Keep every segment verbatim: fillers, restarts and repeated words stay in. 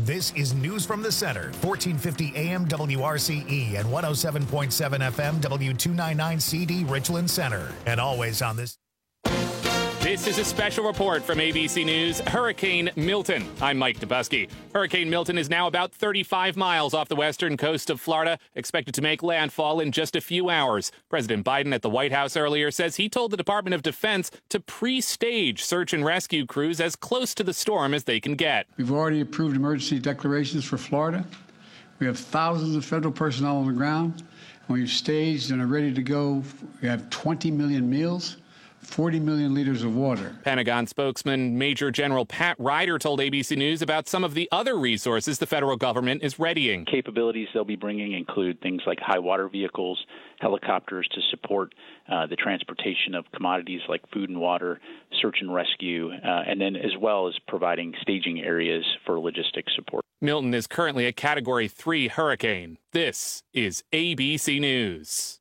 This is News from the Center, fourteen fifty A M W R C E and one oh seven point seven F M W two ninety-nine C D Richland Center. And always on this. This is a special report from A B C News, Hurricane Milton. I'm Mike Dubusky. Hurricane Milton is now about thirty-five miles off the western coast of Florida, expected to make landfall in just a few hours. President Biden at the White House earlier says he told the Department of Defense to pre-stage search and rescue crews as close to the storm as they can get. We've already approved emergency declarations for Florida. We have thousands of federal personnel on the ground, and we've staged and are ready to go. We have twenty million meals. forty million liters of water. Pentagon spokesman Major General Pat Ryder told A B C News about some of the other resources the federal government is readying. Capabilities they'll be bringing include things like high water vehicles, helicopters to support uh, the transportation of commodities like food and water, search and rescue, uh, and then as well as providing staging areas for logistics support. Milton is currently a Category three hurricane. This is A B C News.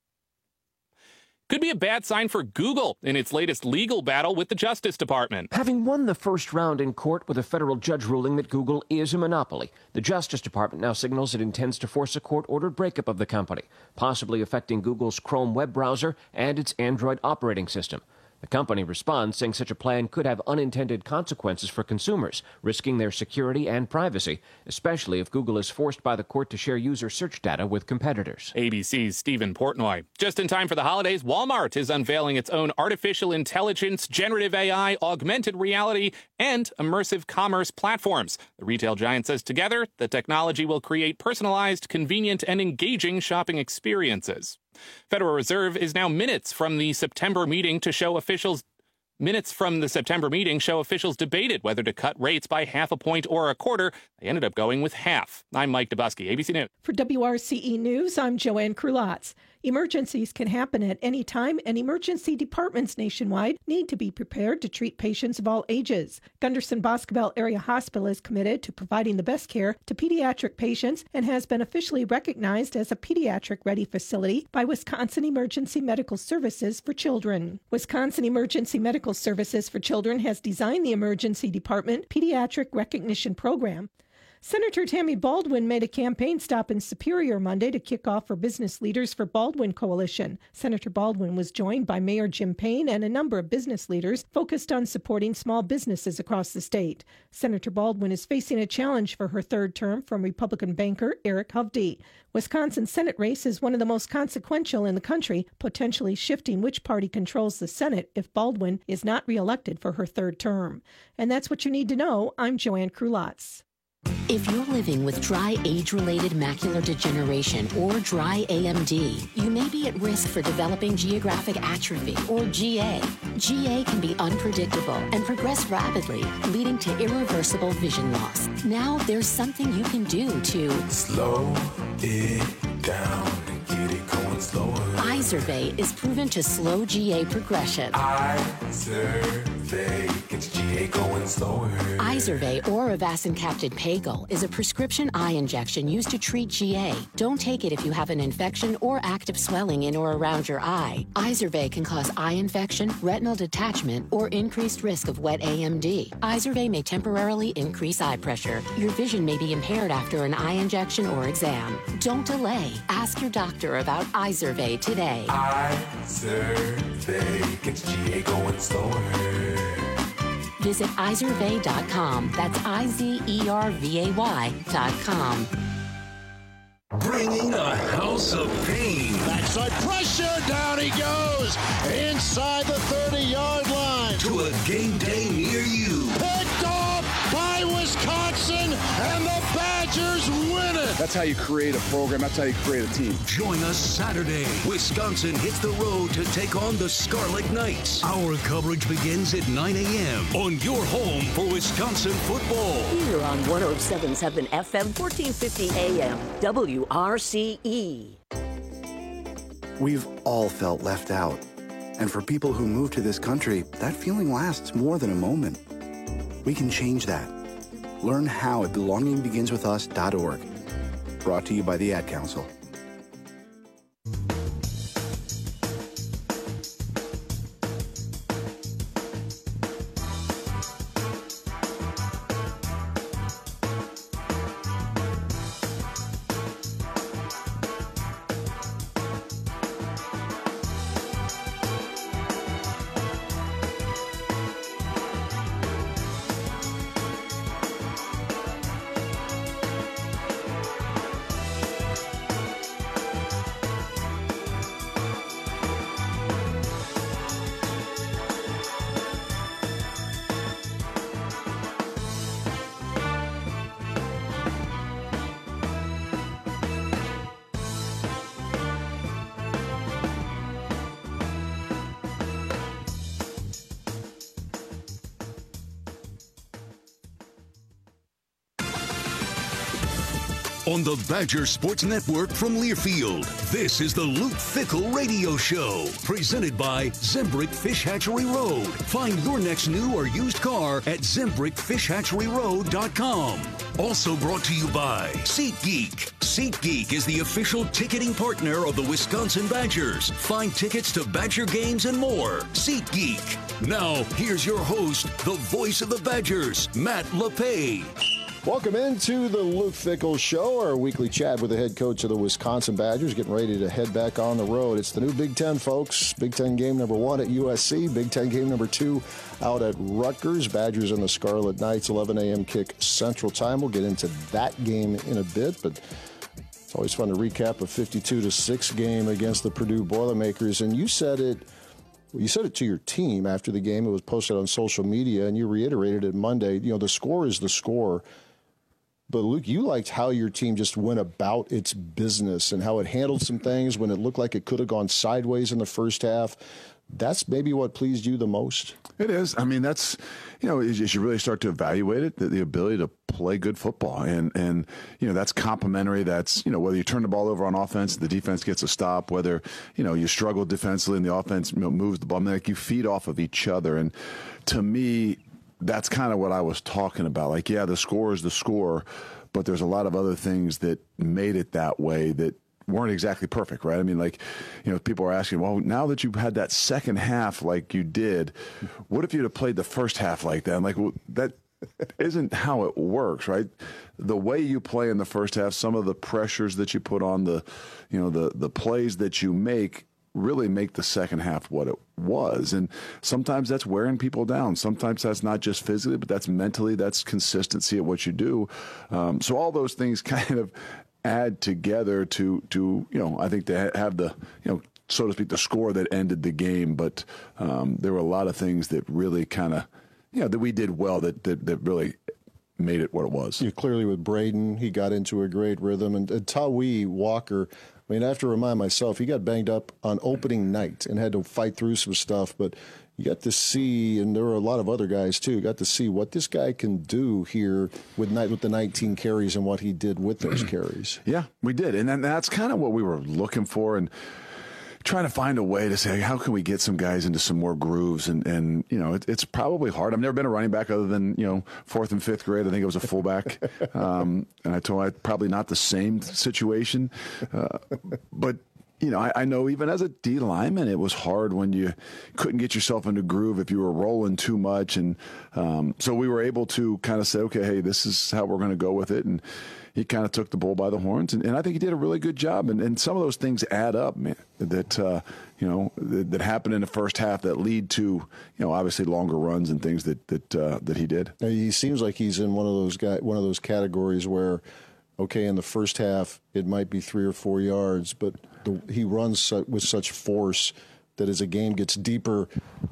Could be a bad sign for Google in its latest legal battle with the Justice Department. Having won the first round in court with a federal judge ruling that Google is a monopoly, the Justice Department now signals it intends to force a court-ordered breakup of the company, possibly affecting Google's Chrome web browser and its Android operating system. The company responds, saying such a plan could have unintended consequences for consumers, risking their security and privacy, especially if Google is forced by the court to share user search data with competitors. A B C's Stephen Portnoy. Just in time for the holidays, Walmart is unveiling its own artificial intelligence, generative A I, augmented reality, and immersive commerce platforms. The retail giant says together, the technology will create personalized, convenient, and engaging shopping experiences. Federal Reserve is now minutes from the September meeting to show officials Minutes from the September meeting show officials debated whether to cut rates by half a point or a quarter. They ended up going with half. I'm Mike Dubusky, A B C News. For W R C E News, I'm Joanne Krulotz. Emergencies can happen at any time, and emergency departments nationwide need to be prepared to treat patients of all ages. Gunderson Boscobel Area Hospital is committed to providing the best care to pediatric patients and has been officially recognized as a pediatric-ready facility by Wisconsin Emergency Medical Services for Children. Wisconsin Emergency Medical Services for Children has designed the Emergency Department Pediatric Recognition Program. Senator Tammy Baldwin made a campaign stop in Superior Monday to kick off her Business Leaders for Baldwin coalition. Senator Baldwin was joined by Mayor Jim Payne and a number of business leaders focused on supporting small businesses across the state. Senator Baldwin is facing a challenge for her third term from Republican banker Eric Hovde. Wisconsin's Senate race is one of the most consequential in the country, potentially shifting which party controls the Senate if Baldwin is not reelected for her third term. And that's what you need to know. I'm Joanne Krulotz. If you're living with dry age-related macular degeneration or dry A M D, you may be at risk for developing geographic atrophy or G A. G A can be unpredictable and progress rapidly, leading to irreversible vision loss. Now there's something you can do to slow it down and get it going slower. Izervay is proven to slow G A progression. Izervay gets G A going slower. Izervay or avacincaptad pagel is a prescription eye injection used to treat G A. Don't take it if you have an infection or active swelling in or around your eye. Izervay can cause eye infection, retinal detachment, or increased risk of wet A M D. Izervay may temporarily increase eye pressure. Your vision may be impaired after an eye injection or exam. Don't delay. Ask your doctor about Izervay today. Izervay gets G A going slower. Visit izervay dot com. That's I Z E R V A Y dot com. Bringing a house of pain. Backside pressure, down he goes, inside the thirty-yard line. To a game day near you. Picked off by Wisconsin, and the Badgers win it. That's how you create a program. That's how you create a team. Join us Saturday. Wisconsin hits the road to take on the Scarlet Knights. Our coverage begins at nine a.m. on your home for Wisconsin football. Here on one oh seven point seven F M, fourteen fifty A M, W R C E. We've all felt left out. And for people who move to this country, that feeling lasts more than a moment. We can change that. Learn how at belonging begins with us dot org. Brought to you by the Ad Council. on the Badger Sports Network from Learfield. This is the Luke Fickell Radio Show, presented by Zembrick Fish Hatchery Road. Find your next new or used car at zembrick fish hatchery road dot com. Also brought to you by SeatGeek. SeatGeek is the official ticketing partner of the Wisconsin Badgers. Find tickets to Badger games and more. SeatGeek. Now, here's your host, the voice of the Badgers, Matt LePay. Welcome into the Luke Fickell Show, our weekly chat with the head coach of the Wisconsin Badgers, getting ready to head back on the road. It's the new Big Ten, folks. Big Ten game number one at U S C. Big Ten game number two out at Rutgers. Badgers and the Scarlet Knights, eleven a.m. kick Central Time. We'll get into that game in a bit, but it's always fun to recap a fifty-two to six game against the Purdue Boilermakers. And you said it, you said it to your team after the game. It was posted on social media, and you reiterated it Monday. You know, the score is the score. But, Luke, you liked how your team just went about its business and how it handled some things when it looked like it could have gone sideways in the first half. That's maybe what pleased you the most? It is. I mean, that's, you know, as you really start to evaluate it, the, the ability to play good football. And, and, you know, that's complimentary. That's, you know, whether you turn the ball over on offense, the defense gets a stop, whether, you know, you struggle defensively and the offense, you know, moves the ball. I mean, like, you feed off of each other. And to me, that's kind of what I was talking about. Like, yeah, the score is the score, but there's a lot of other things that made it that way that weren't exactly perfect, right? I mean, like, you know, people are asking, well, now that you've had that second half like you did, what if you'd have played the first half like that? I'm like, well, that isn't how it works, right? The way you play in the first half, some of the pressures that you put on the, you know, the the plays that you make really make the second half what it was. And sometimes that's wearing people down. Sometimes that's not just physically, but that's mentally, that's consistency at what you do. Um, so all those things kind of add together to, to, you know, I think to have the, you know, so to speak, the score that ended the game. But um, there were a lot of things that really kind of, you know, that we did well that, that, that really made it what it was. Yeah, clearly with Braden, he got into a great rhythm. And, and Tawee Walker, I mean, I have to remind myself, he got banged up on opening night and had to fight through some stuff, but you got to see, and there were a lot of other guys too, got to see what this guy can do here with with the nineteen carries and what he did with those carries. Yeah, we did. And then that's kind of what we were looking for, and trying to find a way to say, how can we get some guys into some more grooves? And, and you know, it, it's probably hard. I've never been a running back other than, you know, fourth and fifth grade. I think I was a fullback. um, and I told I probably not the same situation. Uh, but, you know, I, I know even as a D lineman, it was hard when you couldn't get yourself into groove if you were rolling too much. And um, so we were able to kind of say, okay, hey, this is how we're going to go with it. And he kind of took the bull by the horns, and, and I think he did a really good job. And, and some of those things add up, man, that, uh, you know, that, that happened in the first half that lead to, you know, obviously longer runs and things that that uh, that he did. Now, he seems like he's in one of those guy, one of those categories where, okay, in the first half it might be three or four yards, but the, he runs su- with such force that as a game gets deeper,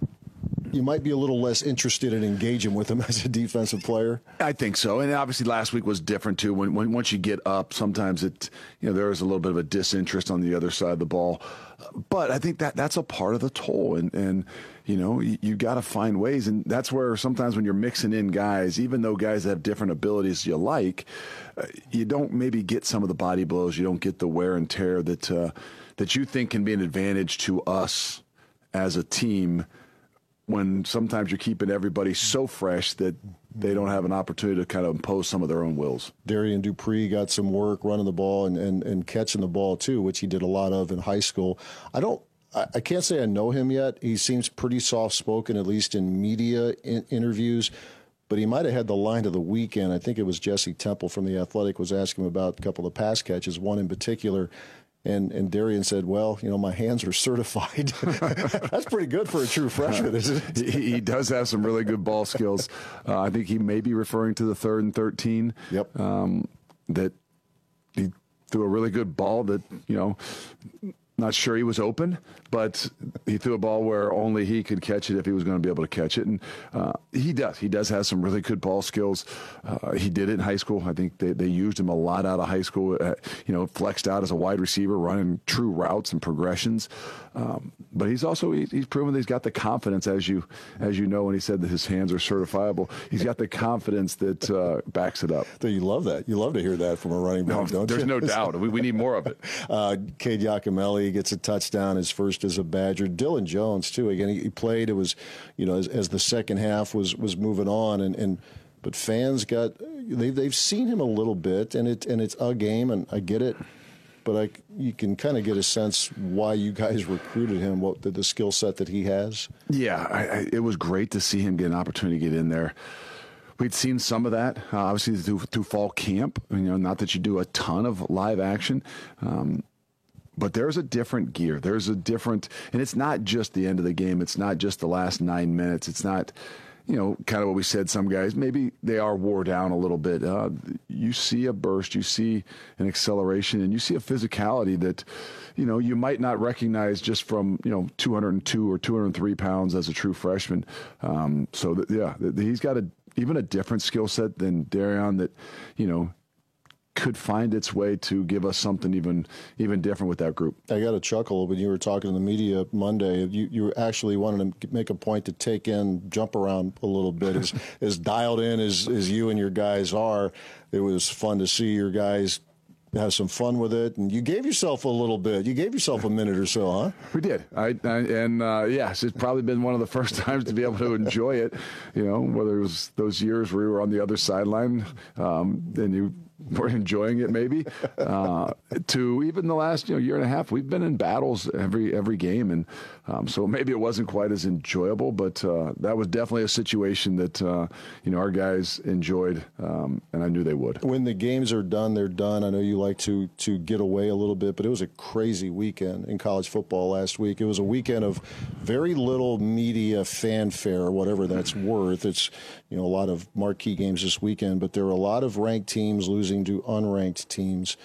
you might be a little less interested in engaging with him as a defensive player. I think so. And obviously last week was different too. When, when once you get up, sometimes it, you know, there is a little bit of a disinterest on the other side of the ball. But I think that that's a part of the toll. And, and you know, you, you got to find ways. And that's where sometimes when you're mixing in guys, even though guys have different abilities you like, uh, you don't maybe get some of the body blows. You don't get the wear and tear that uh, that you think can be an advantage to us as a team, when sometimes you're keeping everybody so fresh that they don't have an opportunity to kind of impose some of their own wills. Darian Dupree got some work running the ball and, and, and catching the ball, too, which he did a lot of in high school. I don't, I, I can't say I know him yet. He seems pretty soft-spoken, at least in media in, interviews. But he might have had the line of the weekend. I think it was Jesse Temple from The Athletic was asking him about a couple of pass catches, one in particular. And and Darian said, well, you know, my hands are certified. That's pretty good for a true freshman, isn't it? he, he does have some really good ball skills. Uh, I think he may be referring to the third and thirteen. Yep. Um, that he threw a really good ball that, you know, Not sure he was open, but he threw a ball where only he could catch it if he was going to be able to catch it. And uh, he does. He does have some really good ball skills. Uh, he did it in high school. I think they, they used him a lot out of high school, uh, you know, flexed out as a wide receiver, running true routes and progressions. Um, but he's also, he, he's proven that he's got the confidence, as you as you know, when he said that his hands are certifiable. He's got the confidence that uh, backs it up. You love that. You love to hear that from a running back, no, don't there's you? There's no doubt. We, we need more of it. Uh, Cade Giacomelli gets a touchdown, his first as a Badger. Dylan Jones too. Again, he, he played. It was, you know, as, as the second half was was moving on, and, and but fans got they they've seen him a little bit, and it and it's a game, and I get it, but I you can kind of get a sense why you guys recruited him, what the, the skill set that he has. Yeah, I, I, it was great to see him get an opportunity to get in there. We'd seen some of that, uh, obviously, through, through fall camp. You know, not that you do a ton of live action, um, but there's a different gear. There's a different, and it's not just the end of the game. It's not just the last nine minutes. It's not, you know, kind of what we said. Some guys, maybe they are wore down a little bit. Uh, you see a burst, you see an acceleration, and you see a physicality that, you know, you might not recognize just from, you know, two hundred two or two hundred three pounds as a true freshman. Um, so, that, yeah, he's got a even a different skill set than Darion that, you know, could find its way to give us something even even different with that group. I got a chuckle when you were talking to the media Monday. You you actually wanted to make a point to take in, jump around a little bit. As, as dialed in as, as you and your guys are, it was fun to see your guys have some fun with it, and you gave yourself a little bit. You gave yourself a minute or so, huh? We did. I, I and uh, yes, it's probably been one of the first times to be able to enjoy it. You know, whether it was those years where we were on the other sideline, um, and you were enjoying it, maybe, uh, to even the last you know year and a half, we've been in battles every every game, and um, so maybe it wasn't quite as enjoyable, but uh, that was definitely a situation that uh, you know our guys enjoyed, um, and I knew they would. When the games are done, they're done. I know you like to to get away a little bit, but it was a crazy weekend in college football last week. It was a weekend of very little media fanfare, whatever that's worth. It's you know a lot of marquee games this weekend, but there were a lot of ranked teams losing to unranked teams.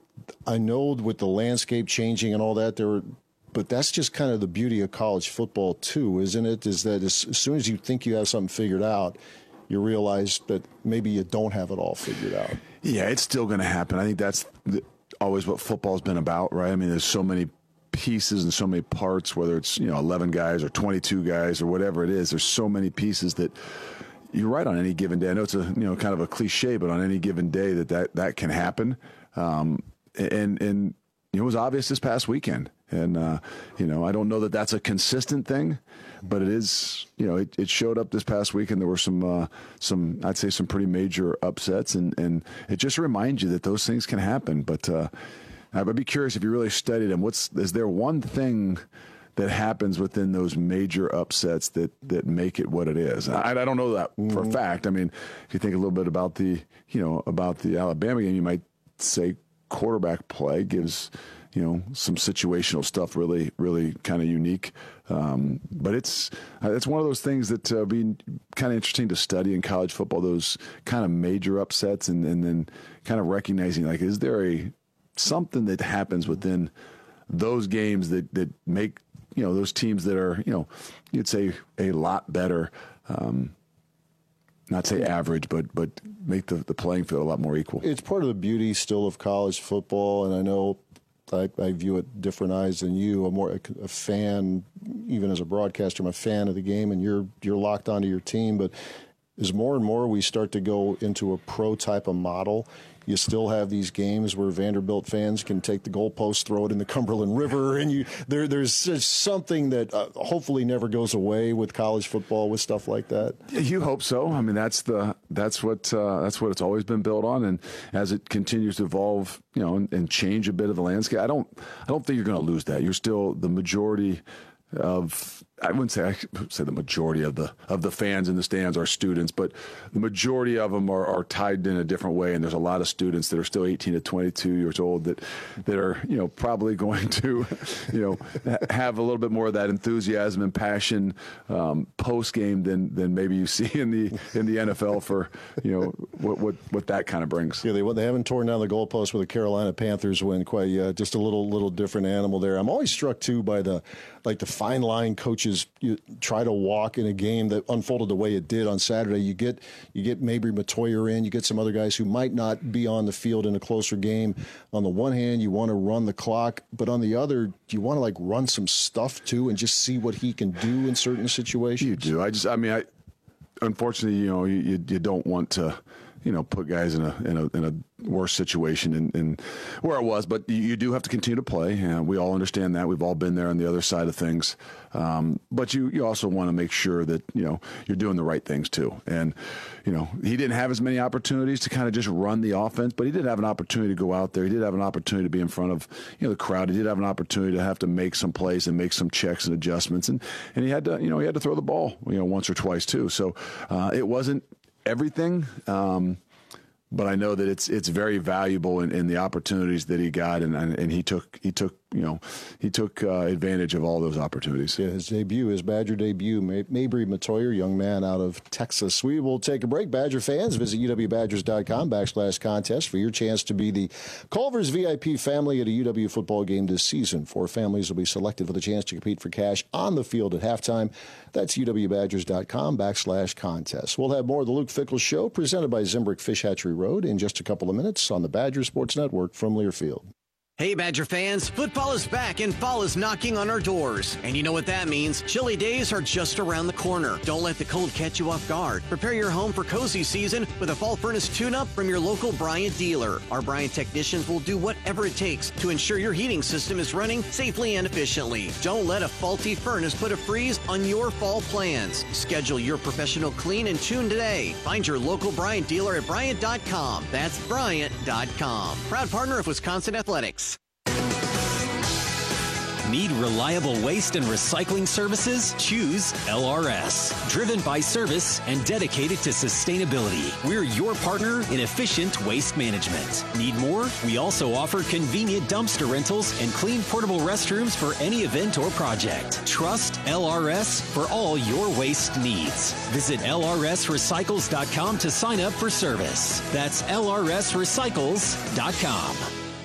I know with the landscape changing and all that, there were, but that's just kind of the beauty of college football too, isn't it? Is that as, as soon as you think you have something figured out, you realize that maybe you don't have it all figured out. Yeah, it's still going to happen. I think that's the, always what football's been about, right? I mean, there's so many pieces and so many parts, whether it's, you know, eleven guys or twenty-two guys or whatever it is. There's so many pieces that you're right on any given day. I know it's a you know kind of a cliche, but on any given day that that, that can happen. Um, and and it was obvious this past weekend. And uh, you know I don't know that that's a consistent thing, but it is. You know it, it showed up this past weekend. There were some uh, some I'd say some pretty major upsets, and and it just reminds you that those things can happen. But uh, I'd be curious if you really studied them. What's is there one thing that happens within those major upsets that, that make it what it is? I, I don't know that mm-hmm. for a fact. I mean, if you think a little bit about the, you know, about the Alabama game, you might say quarterback play gives, you know, some situational stuff really, really kind of unique. Um, but it's uh, it's one of those things that uh, be kind of interesting to study in college football, those kind of major upsets, and, and then kind of recognizing, like, is there a something that happens within those games that, that make, you know, those teams that are, you know, you'd say a lot better, um, not say average, but but make the, the playing field a lot more equal. It's part of the beauty still of college football, and I know I, I view it different eyes than you. I'm more a, a fan, even as a broadcaster, I'm a fan of the game, and you're you're locked onto your team. But as more and more we start to go into a pro type of model, you still have these games where Vanderbilt fans can take the goalpost, throw it in the Cumberland River, and you there. There's just something that uh, hopefully never goes away with college football, with stuff like that. You hope so. I mean, that's the that's what uh, that's what it's always been built on, and as it continues to evolve, you know, and, and change a bit of the landscape, I don't I don't think you're going to lose that. You're still the majority of I wouldn't say I should say the majority of the of the fans in the stands are students, but the majority of them are, are tied in a different way. And there's a lot of students that are still eighteen to twenty-two years old that that are you know probably going to you know have a little bit more of that enthusiasm and passion um, post game than than maybe you see in the in the N F L for you know what what, what that kind of brings. Yeah, they they haven't torn down the goalpost with the Carolina Panthers win. Quite uh, just a little little different animal there. I'm always struck too by the like the fine line coaches you try to walk in a game that unfolded the way it did on Saturday. You get you get Mabry Matoyer in, you get some other guys who might not be on the field in a closer game. On the one hand, you want to run the clock, but on the other, you want to like run some stuff too and just see what he can do in certain situations. You do. I just, I mean, I unfortunately, you know, you you, you don't want to. You know, put guys in a in a in a worse situation in, in where it was, but you, you do have to continue to play, and we all understand that. We've all been there on the other side of things, um, but you you also want to make sure that you know you're doing the right things too. And you know, he didn't have as many opportunities to kind of just run the offense, but he did have an opportunity to go out there. He did have an opportunity to be in front of you know the crowd. He did have an opportunity to have to make some plays and make some checks and adjustments, and and he had to you know he had to throw the ball you know once or twice too. So uh, it wasn't everything, um, but I know that it's it's very valuable in, in the opportunities that he got, and and he took he took you know he took uh, advantage of all those opportunities. Yeah, his debut, his Badger debut, Mabry Matoyer, young man out of Texas. We will take a break. Badger fans, visit U W Badgers dot com backslash contest for your chance to be the Culver's V I P family at a U W football game this season. Four families will be selected for the chance to compete for cash on the field at halftime. That's U W Badgers dot com backslash contest. We'll have more of the Luke Fickell Show presented by Zimbrick Fish Hatchery Road in just a couple of minutes on the Badger Sports Network from Learfield. Hey, Badger fans, football is back and fall is knocking on our doors. And you know what that means. Chilly days are just around the corner. Don't let the cold catch you off guard. Prepare your home for cozy season with a fall furnace tune-up from your local Bryant dealer. Our Bryant technicians will do whatever it takes to ensure your heating system is running safely and efficiently. Don't let a faulty furnace put a freeze on your fall plans. Schedule your professional clean and tune today. Find your local Bryant dealer at Bryant dot com. That's Bryant dot com. Proud partner of Wisconsin Athletics. Need reliable waste and recycling services? Choose L R S. Driven by service and dedicated to sustainability, we're your partner in efficient waste management. Need more? We also offer convenient dumpster rentals and clean portable restrooms for any event or project. Trust L R S for all your waste needs. Visit L R S recycles dot com to sign up for service. That's L R S recycles dot com.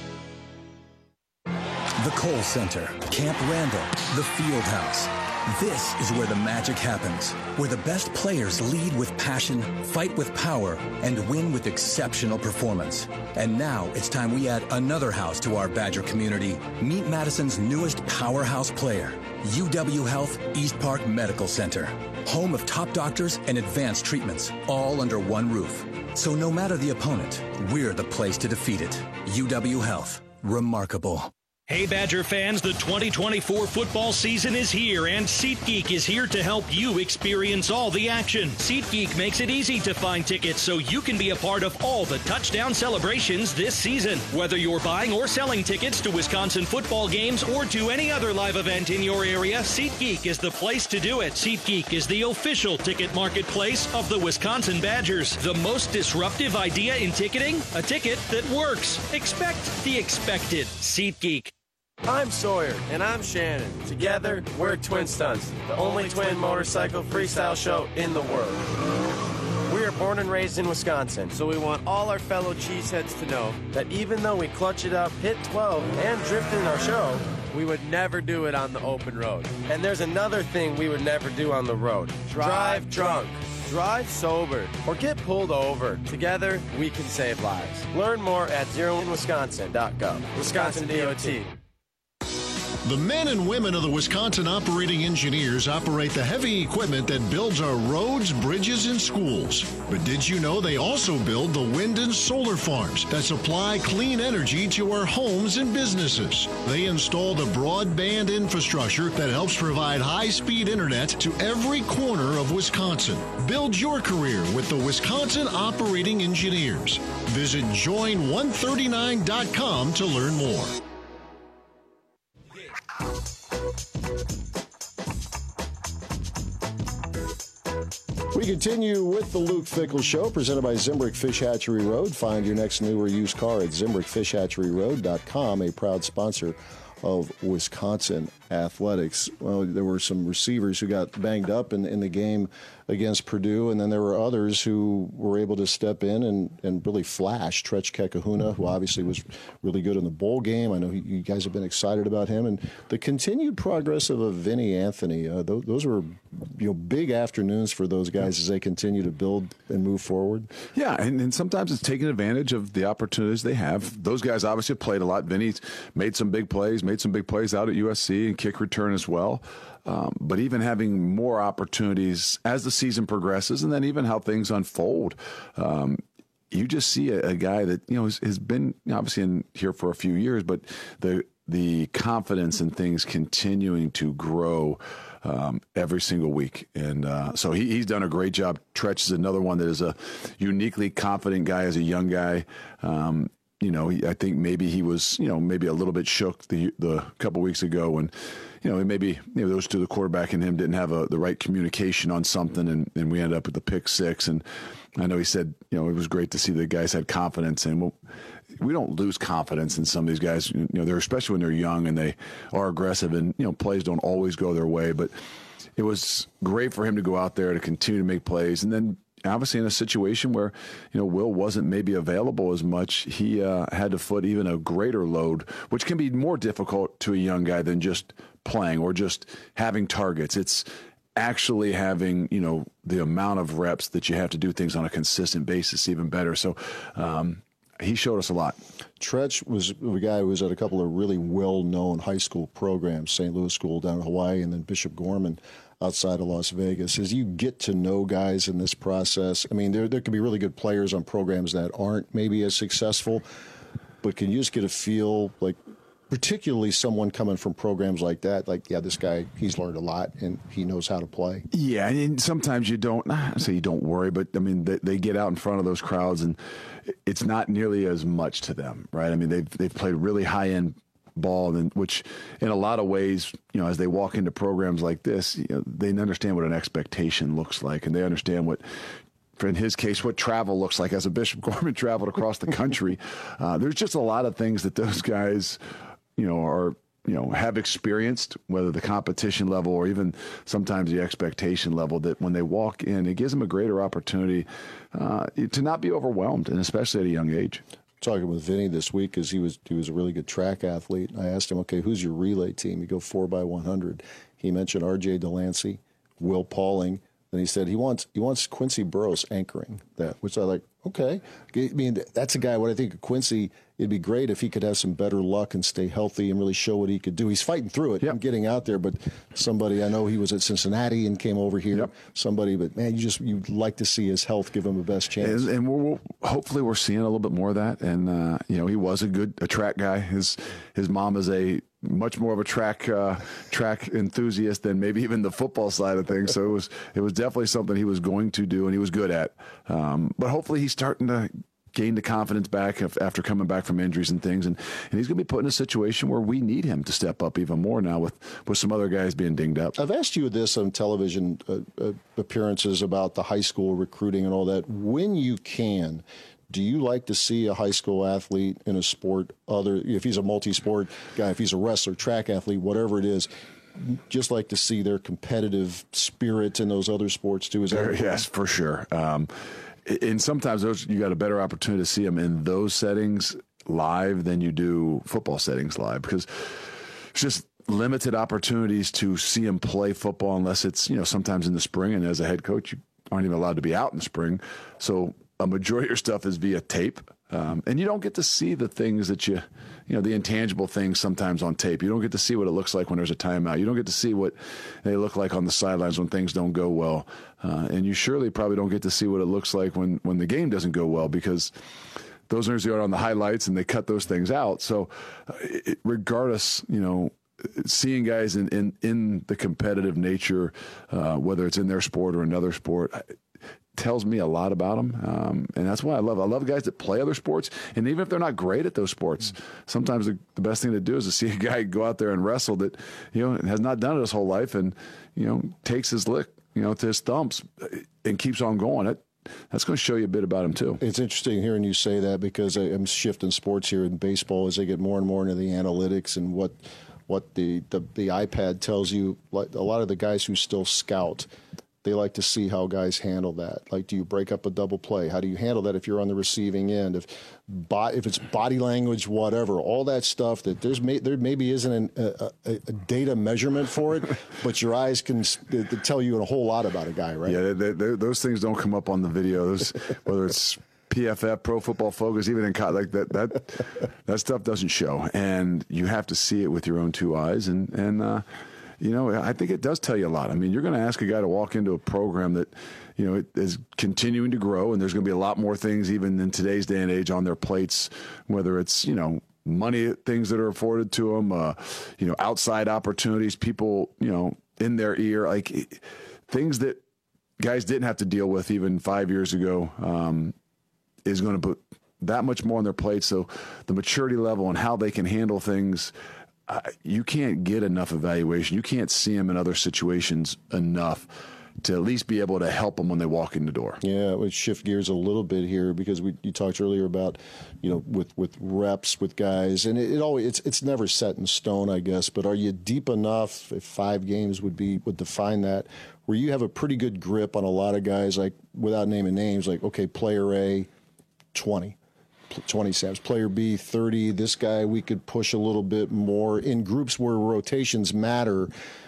The Kohl Center, Camp Randall, the Field House. This is where the magic happens, where the best players lead with passion, fight with power, and win with exceptional performance. And now it's time we add another house to our Badger community. Meet Madison's newest powerhouse player, U W Health East Park Medical Center. Home of top doctors and advanced treatments, all under one roof. So no matter the opponent, we're the place to defeat it. U W Health. Remarkable. Hey, Badger fans, the twenty twenty-four football season is here, and SeatGeek is here to help you experience all the action. SeatGeek makes it easy to find tickets so you can be a part of all the touchdown celebrations this season. Whether you're buying or selling tickets to Wisconsin football games or to any other live event in your area, SeatGeek is the place to do it. SeatGeek is the official ticket marketplace of the Wisconsin Badgers. The most disruptive idea in ticketing? A ticket that works. Expect the expected. SeatGeek. I'm Sawyer. And I'm Shannon. Together, we're Twin Stunts, the only twin motorcycle freestyle show in the world. We are born and raised in Wisconsin, so we want all our fellow cheeseheads to know that even though we clutch it up, hit twelve, and drift in our show, we would never do it on the open road. And there's another thing we would never do on the road. Drive drunk. Drive sober, or get pulled over. Together, we can save lives. Learn more at zero in wisconsin dot gov. Wisconsin D O T. The men and women of the Wisconsin Operating Engineers operate the heavy equipment that builds our roads, bridges, and schools. But did you know they also build the wind and solar farms that supply clean energy to our homes and businesses? They install the broadband infrastructure that helps provide high-speed internet to every corner of Wisconsin. Build your career with the Wisconsin Operating Engineers. Visit join one thirty-nine dot com to learn more. We continue with the Luke Fickell Show, presented by Zimbrick Fish Hatchery Road. Find your next new or used car at zimbrick fish hatchery road dot com, a proud sponsor of Wisconsin athletics. Well, there were some receivers who got banged up in, in the game against Purdue, and then there were others who were able to step in and, and really flash. Tretch Kekahuna, who obviously was really good in the bowl game. I know he, you guys have been excited about him. And the continued progress of a Vinny Anthony, uh, those, those were you know big afternoons for those guys as they continue to build and move forward. Yeah, and, and sometimes it's taking advantage of the opportunities they have. Those guys obviously played a lot. Vinny's made some big plays, made some big plays out at U S C and kick return as well. Um, but even having more opportunities as the season progresses, and then even how things unfold, um, you just see a, a guy that you know has, has been obviously in here for a few years, but the the confidence in things continuing to grow um, every single week, and uh, so he, he's done a great job. Tretch is another one that is a uniquely confident guy as a young guy. Um, You know, I think maybe he was, you know, maybe a little bit shook the the couple weeks ago when, you know, maybe you know those two, the quarterback and him, didn't have a, the right communication on something, and, and we ended up with the pick six. And I know he said, you know, it was great to see the guys had confidence, and well, we don't lose confidence in some of these guys. You know, they're especially when they're young and they are aggressive, and you know, plays don't always go their way. But it was great for him to go out there to continue to make plays, and then. Obviously, in a situation where, you know, Will wasn't maybe available as much, he uh, had to foot even a greater load, which can be more difficult to a young guy than just playing or just having targets. It's actually having, you know, the amount of reps that you have to do things on a consistent basis even better. So um, he showed us a lot. Tretch was a guy who was at a couple of really well-known high school programs, Saint Louis School down in Hawaii and then Bishop Gorman outside of Las Vegas. As you get to know guys in this process, I mean, there there can be really good players on programs that aren't maybe as successful, but can you just get a feel, like, particularly someone coming from programs like that, like, yeah, this guy, he's learned a lot and he knows how to play. Yeah, and sometimes you don't, I say you don't worry, but, I mean, they, they get out in front of those crowds and it's not nearly as much to them, right? I mean, they've, they've played really high-end ball, and which in a lot of ways, you know, as they walk into programs like this, you know, they understand what an expectation looks like, and they understand what, in his case, what travel looks like. As a Bishop Gorman traveled across the country, uh, there's just a lot of things that those guys, you know, are, you know, have experienced, whether the competition level or even sometimes the expectation level, that when they walk in, it gives them a greater opportunity uh, to not be overwhelmed, and especially at a young age. Talking with Vinny this week because he was he was a really good track athlete. I asked him, okay, who's your relay team? You go four by one hundred. He mentioned R J Delancey, Will Pauling. Then he said he wants he wants Quincy Burrows anchoring that, which I like. Okay, I mean that's a guy. What I think of Quincy, it'd be great if he could have some better luck and stay healthy and really show what he could do. He's fighting through it, yep. and getting out there. But somebody, I know he was at Cincinnati and came over here. Yep. Somebody, but man, you just you'd like to see his health give him the best chance. And, and we're, we're, hopefully we're seeing a little bit more of that. And uh, you know, he was a good a track guy. His his mom is a much more of a track uh, track enthusiast than maybe even the football side of things. So it was it was definitely something he was going to do and he was good at. Um, but hopefully he's starting to gain the confidence back after coming back from injuries and things, and, and he's going to be put in a situation where we need him to step up even more now with, with some other guys being dinged up. I've asked you this on television uh, uh, appearances about the high school recruiting and all that. When you can, do you like to see a high school athlete in a sport, other if he's a multi-sport guy, if he's a wrestler, track athlete, whatever it is, just like to see their competitive spirit in those other sports too? Is that yes, for sure. Um, and sometimes those you got a better opportunity to see them in those settings live than you do football settings live, because it's just limited opportunities to see them play football unless it's, you know, sometimes in the spring, and as a head coach you aren't even allowed to be out in the spring, so a majority of your stuff is via tape, um, and you don't get to see the things that you, you know, the intangible things sometimes on tape. You don't get to see what it looks like when there's a timeout. You don't get to see what they look like on the sidelines when things don't go well, uh, and you surely probably don't get to see what it looks like when, when the game doesn't go well, because those are usually on the highlights and they cut those things out. So uh, it, regardless, you know, seeing guys in, in, in the competitive nature, uh, whether it's in their sport or another sport, tells me a lot about them, um, and that's why I love I love guys that play other sports, and even if they're not great at those sports, sometimes the, the best thing to do is to see a guy go out there and wrestle that, you know, has not done it his whole life, and, you know, takes his lick you know, to his thumbs and keeps on going, it, that's going to show you a bit about him, too. It's interesting hearing you say that because I, I'm shifting sports here in baseball as they get more and more into the analytics and what what the, the, the iPad tells you. Like a lot of the guys who still scout, they like to see how guys handle that. Like, do you break up a double play? How do you handle that if you're on the receiving end? If bo- if it's body language, whatever, all that stuff that there's may- there maybe isn't an, a, a, a data measurement for it, but your eyes can they, they tell you a whole lot about a guy, right? Yeah, they, they, those things don't come up on the videos, whether it's P F F, Pro Football Focus, even in co- like that that that stuff doesn't show, and you have to see it with your own two eyes, and and. Uh, You know, I think it does tell you a lot. I mean, you're going to ask a guy to walk into a program that, you know, it is continuing to grow, and there's going to be a lot more things even in today's day and age on their plates, whether it's, you know, money, things that are afforded to them, uh, you know, outside opportunities, people, you know, in their ear, like things that guys didn't have to deal with even five years ago um, is going to put that much more on their plate. So the maturity level and how they can handle things, Uh, you can't get enough evaluation. You can't see them in other situations enough to at least be able to help them when they walk in the door. Yeah, let's shift gears a little bit here because we you talked earlier about, you know, with, with reps with guys, and it, it always it's it's never set in stone, I guess. But are you deep enough? If five games would be would define that, where you have a pretty good grip on a lot of guys, like without naming names, like okay, player A, twenty. twenty snaps. Player B, thirty. This guy, we could push a little bit more in groups where rotations matter.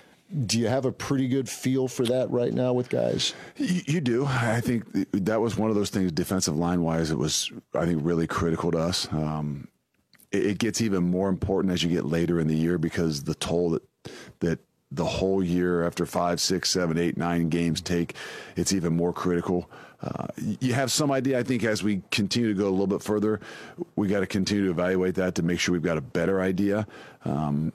Do you have a pretty good feel for that right now with guys? You, you do. I think that was one of those things defensive line-wise. It was, I think, really critical to us. Um, it, it gets even more important as you get later in the year because the toll that that the whole year after five, six, seven, eight, nine games take, it's even more critical. Uh, you have some idea, I think, as we continue to go a little bit further, we got to continue to evaluate that to make sure we've got a better idea. Um,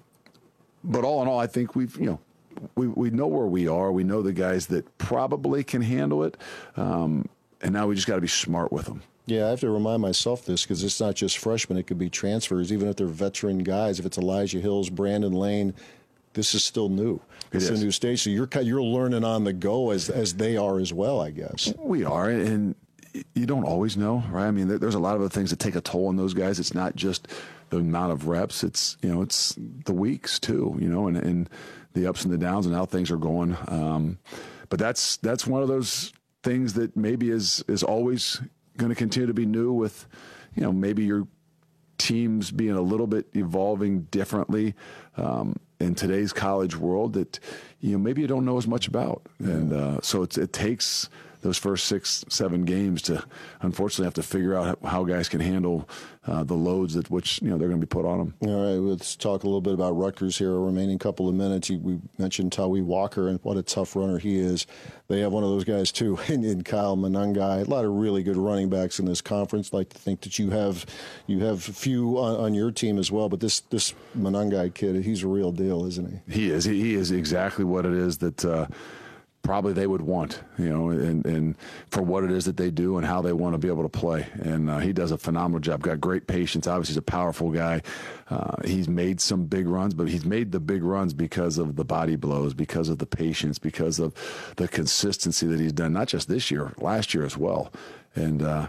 but all in all, I think we've, you know, we, we know where we are. We know the guys that probably can handle it. Um, and now we just got to be smart with them. Yeah, I have to remind myself this because it's not just freshmen. It could be transfers, even if they're veteran guys. If it's Elijah Hills, Brandon Lane, this is still new. It's a new stage, so you're you're learning on the go as as they are as well, I guess. We are, and you don't always know, right? I mean, there's a lot of other things that take a toll on those guys. It's not just the amount of reps; it's you know, it's the weeks too, you know, and and the ups and the downs and how things are going. Um, but that's that's one of those things that maybe is is always going to continue to be new with, you know, maybe your teams being a little bit evolving differently. Um, in today's college world that, you know, maybe you don't know as much about. And uh, so it's, it takes those first six, seven games to unfortunately have to figure out how, how guys can handle uh, the loads that which, you know, they're going to be put on them. All right, let's talk a little bit about Rutgers here. A remaining couple of minutes. We mentioned Tawee Walker and what a tough runner he is. They have one of those guys too in, in Kyle Monangai. A lot of really good running backs in this conference. I'd like to think that you have you have a few on, on your team as well. But this this Monangai kid, he's a real deal, isn't he? He is. He, he is exactly what it is that. Uh, probably they would want, you know, and, and for what it is that they do and how they want to be able to play. And uh, he does a phenomenal job. Got great patience. Obviously, he's a powerful guy. Uh, he's made some big runs, but he's made the big runs because of the body blows, because of the patience, because of the consistency that he's done, not just this year, last year as well. And uh,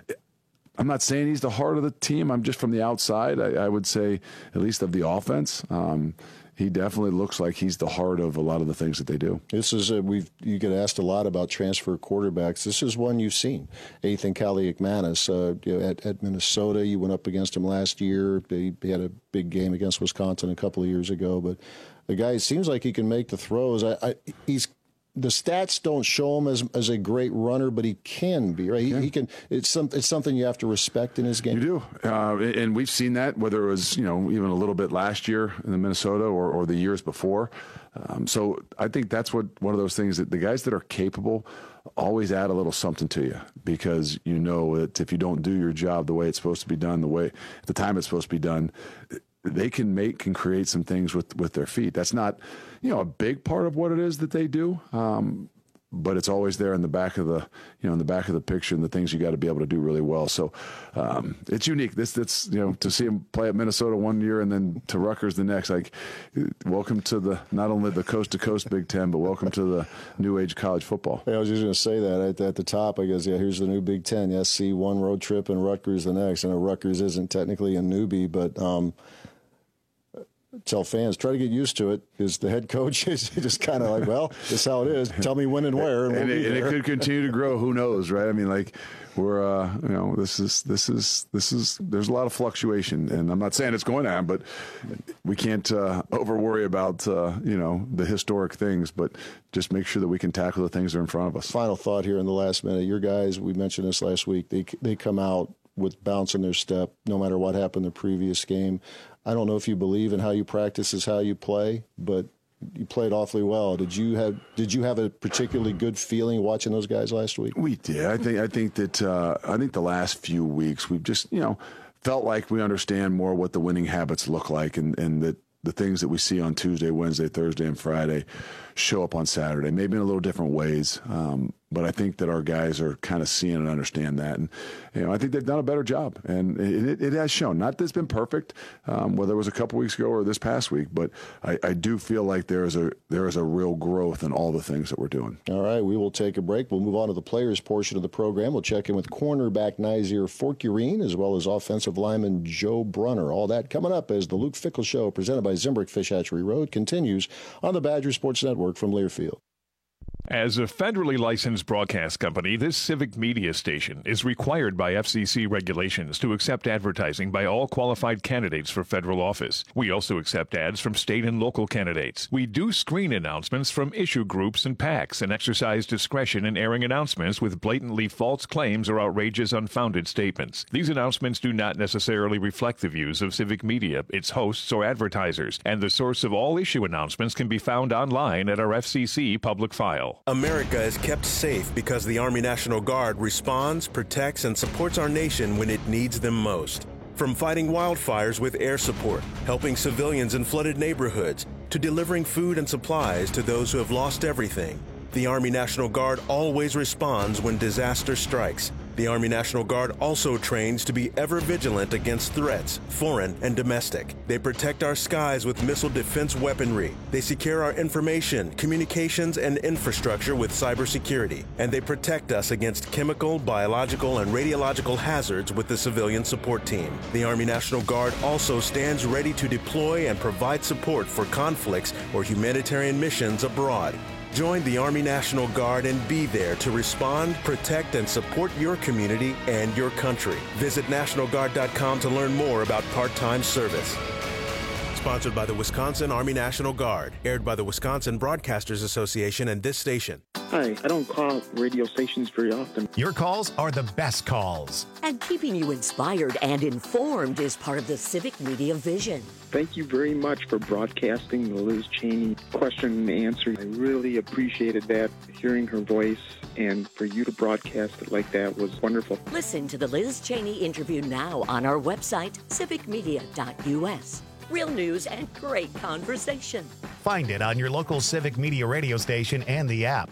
I'm not saying he's the heart of the team. I'm just from the outside. I, I would say, at least of the offense. Um, He definitely looks like he's the heart of a lot of the things that they do. This is a, we've you get asked a lot about transfer quarterbacks. This is one you've seen. Ethan Kaliakmanis uh, you know, at, at Minnesota. You went up against him last year. He, he had a big game against Wisconsin a couple of years ago. But the guy, it seems like he can make the throws. I, I, he's the stats don't show him as as a great runner, but he can be, right? He, he can. It's some. It's something you have to respect in his game. You do, uh, and we've seen that whether it was you know even a little bit last year in the Minnesota or, or the years before. Um, so I think that's what one of those things that the guys that are capable always add a little something to you because you know that if you don't do your job the way it's supposed to be done, the way at the time it's supposed to be done, they can make can create some things with, with their feet. That's not, you know, a big part of what it is that they do. Um, but it's always there in the back of the, you know, in the back of the picture and the things you got to be able to do really well. So um, it's unique. This, that's, you know, to see him play at Minnesota one year and then to Rutgers the next. Like, welcome to the not only the coast to coast Big Ten, but welcome to the new age college football. Yeah, I was just going to say that at, at the top. I guess, yeah, here's the new Big Ten. S C one road trip and Rutgers the next. I know Rutgers isn't technically a newbie, but um, tell fans, try to get used to it, because the head coach is just kind of like, well, this is how it is. Tell me when and where, and, we'll and, be it, and there. it could continue to grow. Who knows, right? I mean, like, we're, uh, you know, this is, this is, this is, there's a lot of fluctuation, and I'm not saying it's going to happen, but we can't uh, over worry about, uh, you know, the historic things, but just make sure that we can tackle the things that are in front of us. Final thought here in the last minute. Your guys, we mentioned this last week, they they come out with bounce in their step, no matter what happened the previous game. I don't know if you believe in how you practice is how you play, but you played awfully well. Did you have Did you have a particularly good feeling watching those guys last week? We did. I think I think that uh, I think the last few weeks we've just, you know, felt like we understand more what the winning habits look like, and, and that the things that we see on Tuesday, Wednesday, Thursday, and Friday show up on Saturday, maybe in a little different ways. Um, but I think that our guys are kind of seeing and understand that. And, you know, I think they've done a better job. And it, it has shown. Not that it's been perfect, um, whether it was a couple weeks ago or this past week, but I, I do feel like there is a there is a real growth in all the things that we're doing. All right, we will take a break. We'll move on to the players portion of the program. We'll check in with cornerback Nazir Forkurine, as well as offensive lineman Joe Brunner. All that coming up as the Luke Fickell Show, presented by Zimbrick Fish Hatchery Road, continues on the Badger Sports Network from Learfield. As a federally licensed broadcast company, this civic media station is required by F C C regulations to accept advertising by all qualified candidates for federal office. We also accept ads from state and local candidates. We do screen announcements from issue groups and PACs and exercise discretion in airing announcements with blatantly false claims or outrageous, unfounded statements. These announcements do not necessarily reflect the views of civic media, its hosts, or advertisers, and the source of all issue announcements can be found online at our F C C public file. America is kept safe because the Army National Guard responds, protects, and supports our nation when it needs them most. From fighting wildfires with air support, helping civilians in flooded neighborhoods, to delivering food and supplies to those who have lost everything, the Army National Guard always responds when disaster strikes. The Army National Guard also trains to be ever vigilant against threats, foreign and domestic. They protect our skies with missile defense weaponry. They secure our information, communications, and infrastructure with cybersecurity. And they protect us against chemical, biological, and radiological hazards with the civilian support team. The Army National Guard also stands ready to deploy and provide support for conflicts or humanitarian missions abroad. Join the Army National Guard and be there to respond, protect, and support your community and your country. Visit National Guard dot com to learn more about part-time service. Sponsored by the Wisconsin Army National Guard. Aired by the Wisconsin Broadcasters Association and this station. Hi, I don't call radio stations very often. Your calls are the best calls. And keeping you inspired and informed is part of the civic media vision. Thank you very much for broadcasting the Liz Cheney question and answer. I really appreciated that, hearing her voice, and for you to broadcast it like that was wonderful. Listen to the Liz Cheney interview now on our website, civic media dot U S. Real news and great conversation. Find it on your local Civic Media radio station and the app.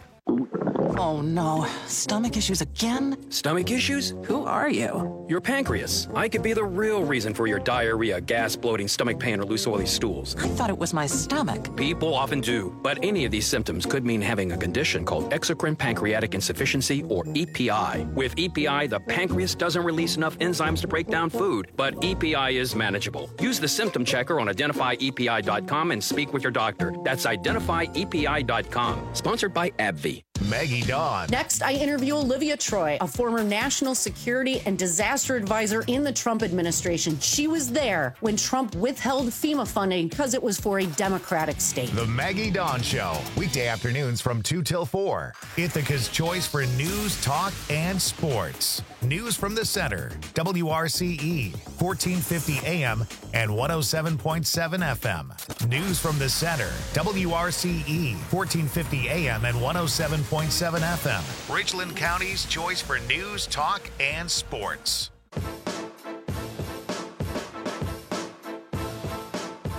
Oh no, stomach issues again? Stomach issues? Who are you? Your pancreas. I could be the real reason for your diarrhea, gas, bloating, stomach pain, or loose oily stools. I thought it was my stomach. People often do, but any of these symptoms could mean having a condition called exocrine pancreatic insufficiency, or E P I. With E P I, the pancreas doesn't release enough enzymes to break down food, but E P I is manageable. Use the symptom checker on identify E P I dot com and speak with your doctor. That's identify E P I dot com. Sponsored by AbbVie. Maggie Dawn. Next, I interview Olivia Troy, a former national security and disaster advisor in the Trump administration. She was there when Trump withheld FEMA funding because it was for a Democratic state. The Maggie Dawn Show, weekday afternoons from two till four. Ithaca's choice for news, talk, and sports. News from the center, W R C E, fourteen fifty A M and one oh seven point seven F M. News from the center, W R C E, fourteen fifty A M and one oh seven point seven F M. Richland County's choice for news, talk, and sports.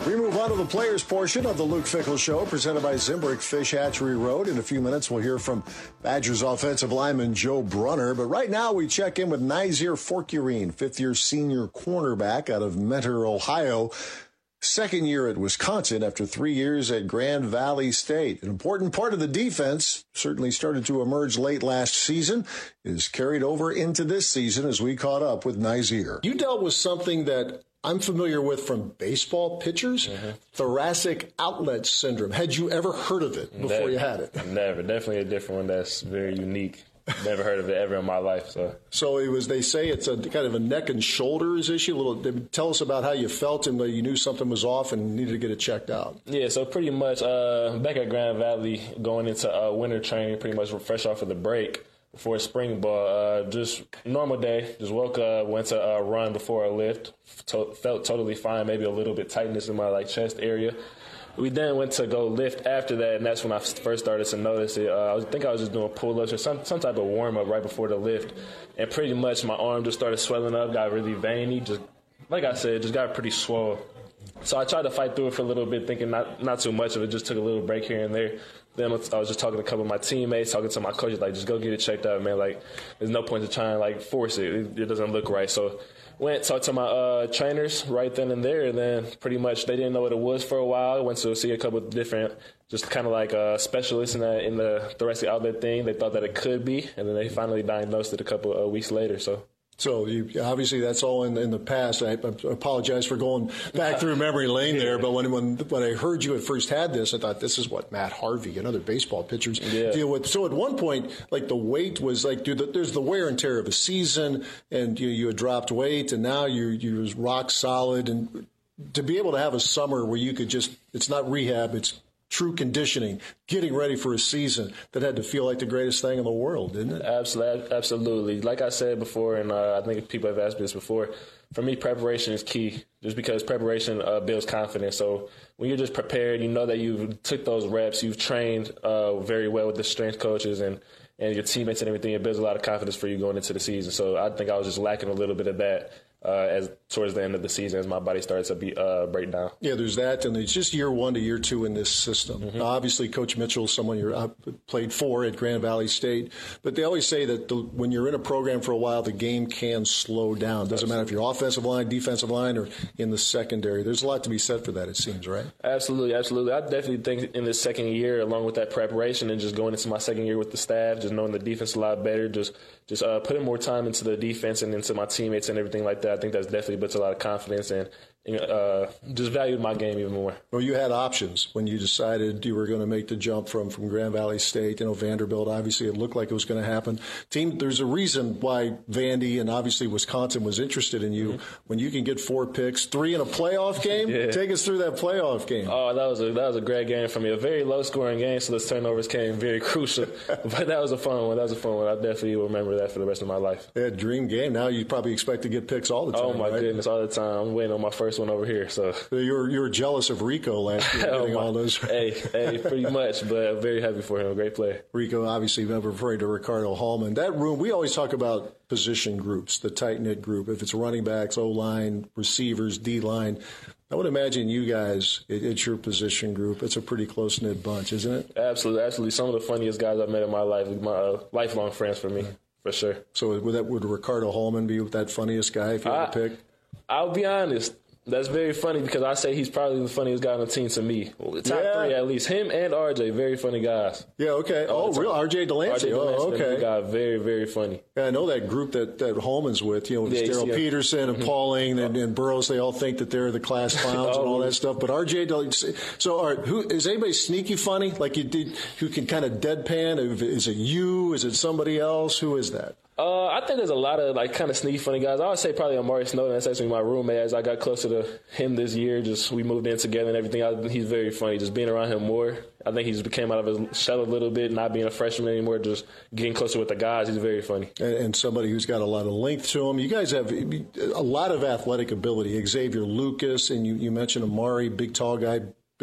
We move on to the players portion of the Luke Fickell Show, presented by Zimbrick Fish Hatchery Road. In a few minutes, we'll hear from Badgers offensive lineman Joe Brunner. But right now, we check in with Nyzir Forkurine, fifth-year senior cornerback out of Mentor, Ohio. Second year at Wisconsin after three years at Grand Valley State. An important part of the defense, certainly started to emerge late last season, is carried over into this season as we caught up with Nyzir. You dealt with something that I'm familiar with from baseball pitchers, mm-hmm. thoracic outlet syndrome. Had you ever heard of it before never, you had it? Never. Definitely a different one that's very unique. Never heard of it ever in my life. So, so it was. They say it's a kind of a neck and shoulders issue. A little. Tell us about how you felt and you knew something was off and needed to get it checked out. Yeah. So pretty much uh, back at Grand Valley, going into uh, winter training, pretty much fresh off of the break before spring ball. Uh, just normal day. Just woke up, went to uh, run before a lift. To- felt totally fine. Maybe a little bit tightness in my like chest area. We then went to go lift after that, and that's when I first started to notice it. Uh, I think I was just doing pull-ups or some some type of warm-up right before the lift, and pretty much my arm just started swelling up, got really veiny, just like I said, just got pretty swole. So I tried to fight through it for a little bit, thinking not not too much of it, just took a little break here and there. Then I was just talking to a couple of my teammates, talking to my coaches, like, just go get it checked out, man. Like, there's no point to try and, like, force it. It, it doesn't look right. So went, talked to my uh, trainers right then and there, and then pretty much they didn't know what it was for a while. Went to see a couple of different, just kind of like uh, specialists in, that, in the thoracic outlet thing. They thought that it could be, and then they finally diagnosed it a couple of weeks later. So. So you, obviously that's all in, in the past. I, I apologize for going back through memory lane there, but when, when when I heard you at first had this, I thought this is what Matt Harvey and other baseball pitchers yeah. deal with. So at one point, like the weight was like, dude, there's the wear and tear of a season, and you you had dropped weight, and now you you was rock solid, and to be able to have a summer where you could just, it's not rehab, it's true conditioning, getting ready for a season that had to feel like the greatest thing in the world, didn't it? Absolutely. Absolutely. Like I said before, and uh, I think people have asked me this before, for me, preparation is key, just because preparation uh, builds confidence. So when you're just prepared, you know that you've took those reps, you've trained uh, very well with the strength coaches and, and your teammates and everything. It builds a lot of confidence for you going into the season. So I think I was just lacking a little bit of that. Uh, as towards the end of the season, as my body started to be uh, break down. Yeah, there's that, and it's just year one to year two in this system. Mm-hmm. Now, obviously, Coach Mitchell is someone you're uh, played for at Grand Valley State, but they always say that the, when you're in a program for a while, the game can slow down. Doesn't Absolutely. Matter if you're offensive line, defensive line, or in the secondary. There's a lot to be said for that, it seems, right? Absolutely, absolutely. I definitely think in this second year, along with that preparation and just going into my second year with the staff, just knowing the defense a lot better, just just uh, putting more time into the defense and into my teammates and everything like that. I think that's definitely built a lot of confidence and uh, just valued my game even more. Well, you had options when you decided you were going to make the jump from, from Grand Valley State. You know, Vanderbilt, obviously it looked like it was going to happen. Team, there's a reason why Vandy and obviously Wisconsin was interested in you. Mm-hmm. When you can get four picks, three in a playoff game, yeah. Take us through that playoff game. Oh, that was a that was a great game for me. A very low-scoring game, so those turnovers came very crucial. But that was a fun one. That was a fun one. I definitely will remember that for the rest of my life. Yeah, dream game. Now you probably expect to get picks all the time. Oh my right? goodness, all the time. I'm waiting on my first one over here. So you were you were jealous of Rico last year, oh getting my, all those. hey, hey, pretty much, but I'm very happy for him. A great player. Rico, obviously, I'm referring to Ricardo Hallman. That room, we always talk about position groups, the tight knit group. If it's running backs, O line, receivers, D line. I would imagine you guys, it, it's your position group. It's a pretty close-knit bunch, isn't it? Absolutely, absolutely. Some of the funniest guys I've met in my life, my uh, lifelong friends for me, mm-hmm. for sure. So would that would Ricardo Hallman be that funniest guy if you had to pick? I'll be honest. That's very funny because I say he's probably the funniest guy on the team to me. Top yeah. three at least. Him and R J, very funny guys. Yeah, okay. Oh, real R J Delancey. Oh, okay. Guy, very, very funny. Yeah, I know that group that, that Holman's with, you know, with yeah, Daryl yeah. Peterson and mm-hmm. Pauling and, and Burroughs. They all think that they're the class clowns oh, and all that stuff. But R J Delancey. So, all right, who, is anybody sneaky funny? Like you did, who can kind of deadpan? Is it you? Is it somebody else? Who is that? Uh, I think there's a lot of like kind of sneaky funny guys. I would say probably Amari Snowden. That's actually my roommate. As I got closer to him this year, just we moved in together and everything. I, he's very funny. Just being around him more, I think he's became out of his shell a little bit, not being a freshman anymore. Just getting closer with the guys. He's very funny. And, and somebody who's got a lot of length to him. You guys have a lot of athletic ability. Xavier Lucas, and you, you mentioned Amari, big tall guy.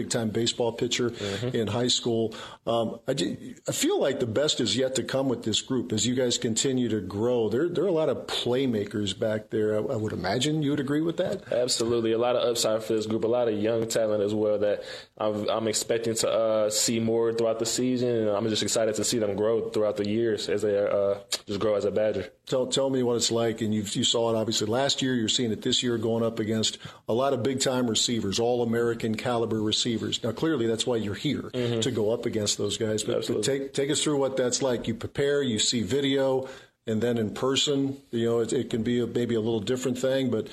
big-time baseball pitcher mm-hmm. in high school. Um, I, I feel like the best is yet to come with this group as you guys continue to grow. There, there are a lot of playmakers back there. I, I would imagine you would agree with that? Absolutely. A lot of upside for this group, a lot of young talent as well that I'm, I'm expecting to uh, see more throughout the season, and I'm just excited to see them grow throughout the years as they uh, just grow as a Badger. Tell, tell me what it's like, and you you saw it obviously last year. You're seeing it this year going up against a lot of big-time receivers, all-American caliber receivers. Now, clearly, that's why you're here, mm-hmm. to go up against those guys. But, but take take us through what that's like. You prepare, you see video, and then in person, you know, it, it can be a, maybe a little different thing. But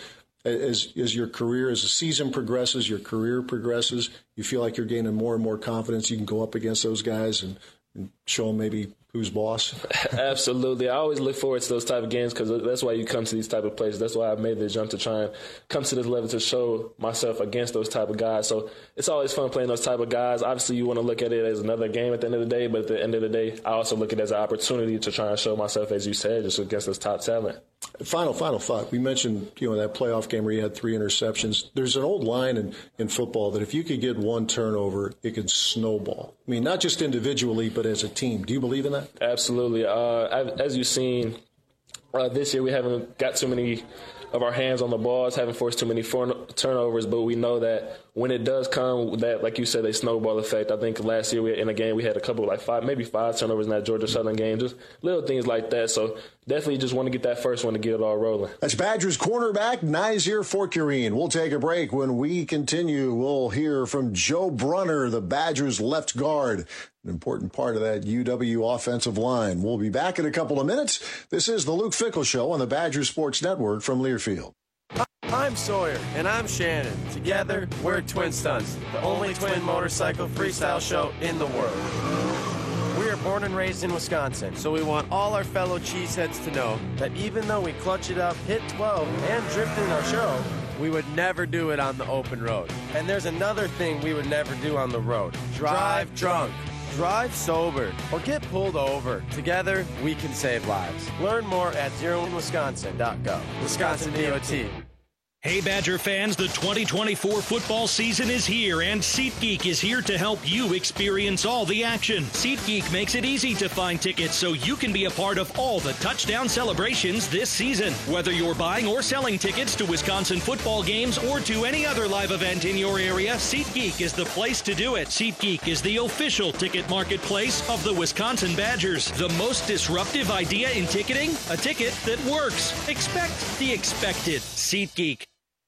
as as your career, as the season progresses, your career progresses, you feel like you're gaining more and more confidence. You can go up against those guys and, and show them maybe who's boss. Absolutely. I always look forward to those type of games because that's why you come to these type of places. That's why I made the jump to try and come to this level to show myself against those type of guys. So it's always fun playing those type of guys. Obviously, you want to look at it as another game at the end of the day, but at the end of the day, I also look at it as an opportunity to try and show myself, as you said, just against this top talent. Final, final thought. We mentioned, you know, that playoff game where you had three interceptions. There's an old line in, in football that if you could get one turnover, it could snowball. I mean, not just individually, but as a team. Do you believe in that? Absolutely. Uh, as you've seen, uh, this year we haven't got too many of our hands on the balls, haven't forced too many for- turnovers, but we know that when it does come, that, like you said, a snowball effect. I think last year we, in a game we had a couple, like five, maybe five turnovers in that Georgia Southern game, just little things like that. So definitely just want to get that first one to get it all rolling. That's Badgers cornerback Nysier Forkurine. We'll take a break. When we continue, we'll hear from Joe Brunner, the Badgers left guard, an important part of that U W offensive line. We'll be back in a couple of minutes. This is the Luke Fickell Show on the Badgers Sports Network from Learfield. I'm Sawyer. And I'm Shannon. Together, we're Twin Stunts, the only twin motorcycle freestyle show in the world. We are born and raised in Wisconsin, so we want all our fellow cheeseheads to know that even though we clutch it up, hit twelve, and drift in our show, we would never do it on the open road. And there's another thing we would never do on the road. Drive drunk. Drive sober or get pulled over. Together, we can save lives. Learn more at zero in wisconsin dot gov. Wisconsin D O T. Hey, Badger fans, the twenty twenty-four football season is here, and SeatGeek is here to help you experience all the action. SeatGeek makes it easy to find tickets so you can be a part of all the touchdown celebrations this season. Whether you're buying or selling tickets to Wisconsin football games or to any other live event in your area, SeatGeek is the place to do it. SeatGeek is the official ticket marketplace of the Wisconsin Badgers. The most disruptive idea in ticketing? A ticket that works. Expect the expected. SeatGeek.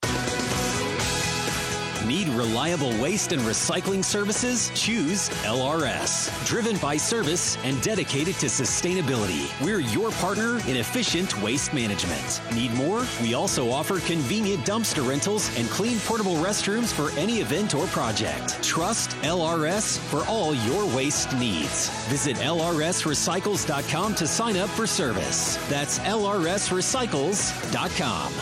Need reliable waste and recycling services? Choose L R S. Driven by service and dedicated to sustainability. We're your partner in efficient waste management. Need more? We also offer convenient dumpster rentals and clean portable restrooms for any event or project. Trust L R S for all your waste needs. Visit L R S recycles dot com to sign up for service. That's L R S recycles dot com.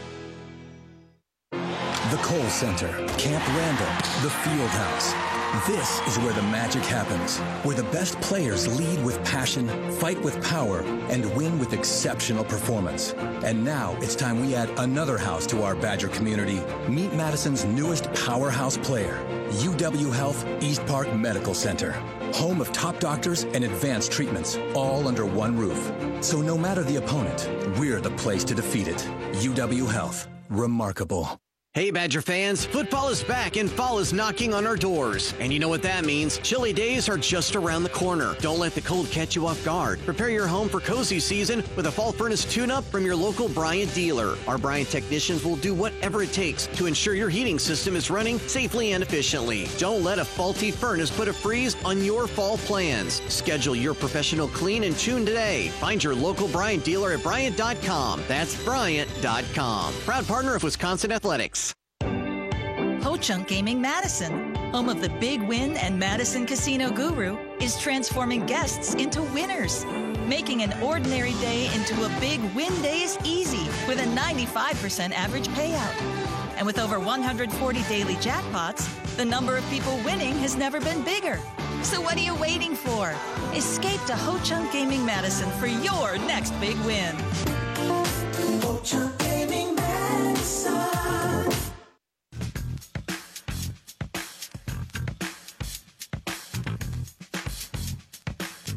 The Kohl Center, Camp Randall, the Field House. This is where the magic happens, where the best players lead with passion, fight with power, and win with exceptional performance. And now it's time we add another house to our Badger community. Meet Madison's newest powerhouse player, U W Health East Park Medical Center. Home of top doctors and advanced treatments, all under one roof. So no matter the opponent, we're the place to defeat it. U W Health. Remarkable. Hey, Badger fans, football is back and fall is knocking on our doors. And you know what that means. Chilly days are just around the corner. Don't let the cold catch you off guard. Prepare your home for cozy season with a fall furnace tune-up from your local Bryant dealer. Our Bryant technicians will do whatever it takes to ensure your heating system is running safely and efficiently. Don't let a faulty furnace put a freeze on your fall plans. Schedule your professional clean and tune today. Find your local Bryant dealer at Bryant dot com. That's Bryant dot com. Proud partner of Wisconsin Athletics. Ho-Chunk Gaming Madison, home of the Big Win and Madison Casino Guru, is transforming guests into winners. Making an ordinary day into a big win day is easy with a ninety-five percent average payout. And with over one hundred forty daily jackpots, the number of people winning has never been bigger. So what are you waiting for? Escape to Ho-Chunk Gaming Madison for your next big win. Ho-Chunk Gaming Madison.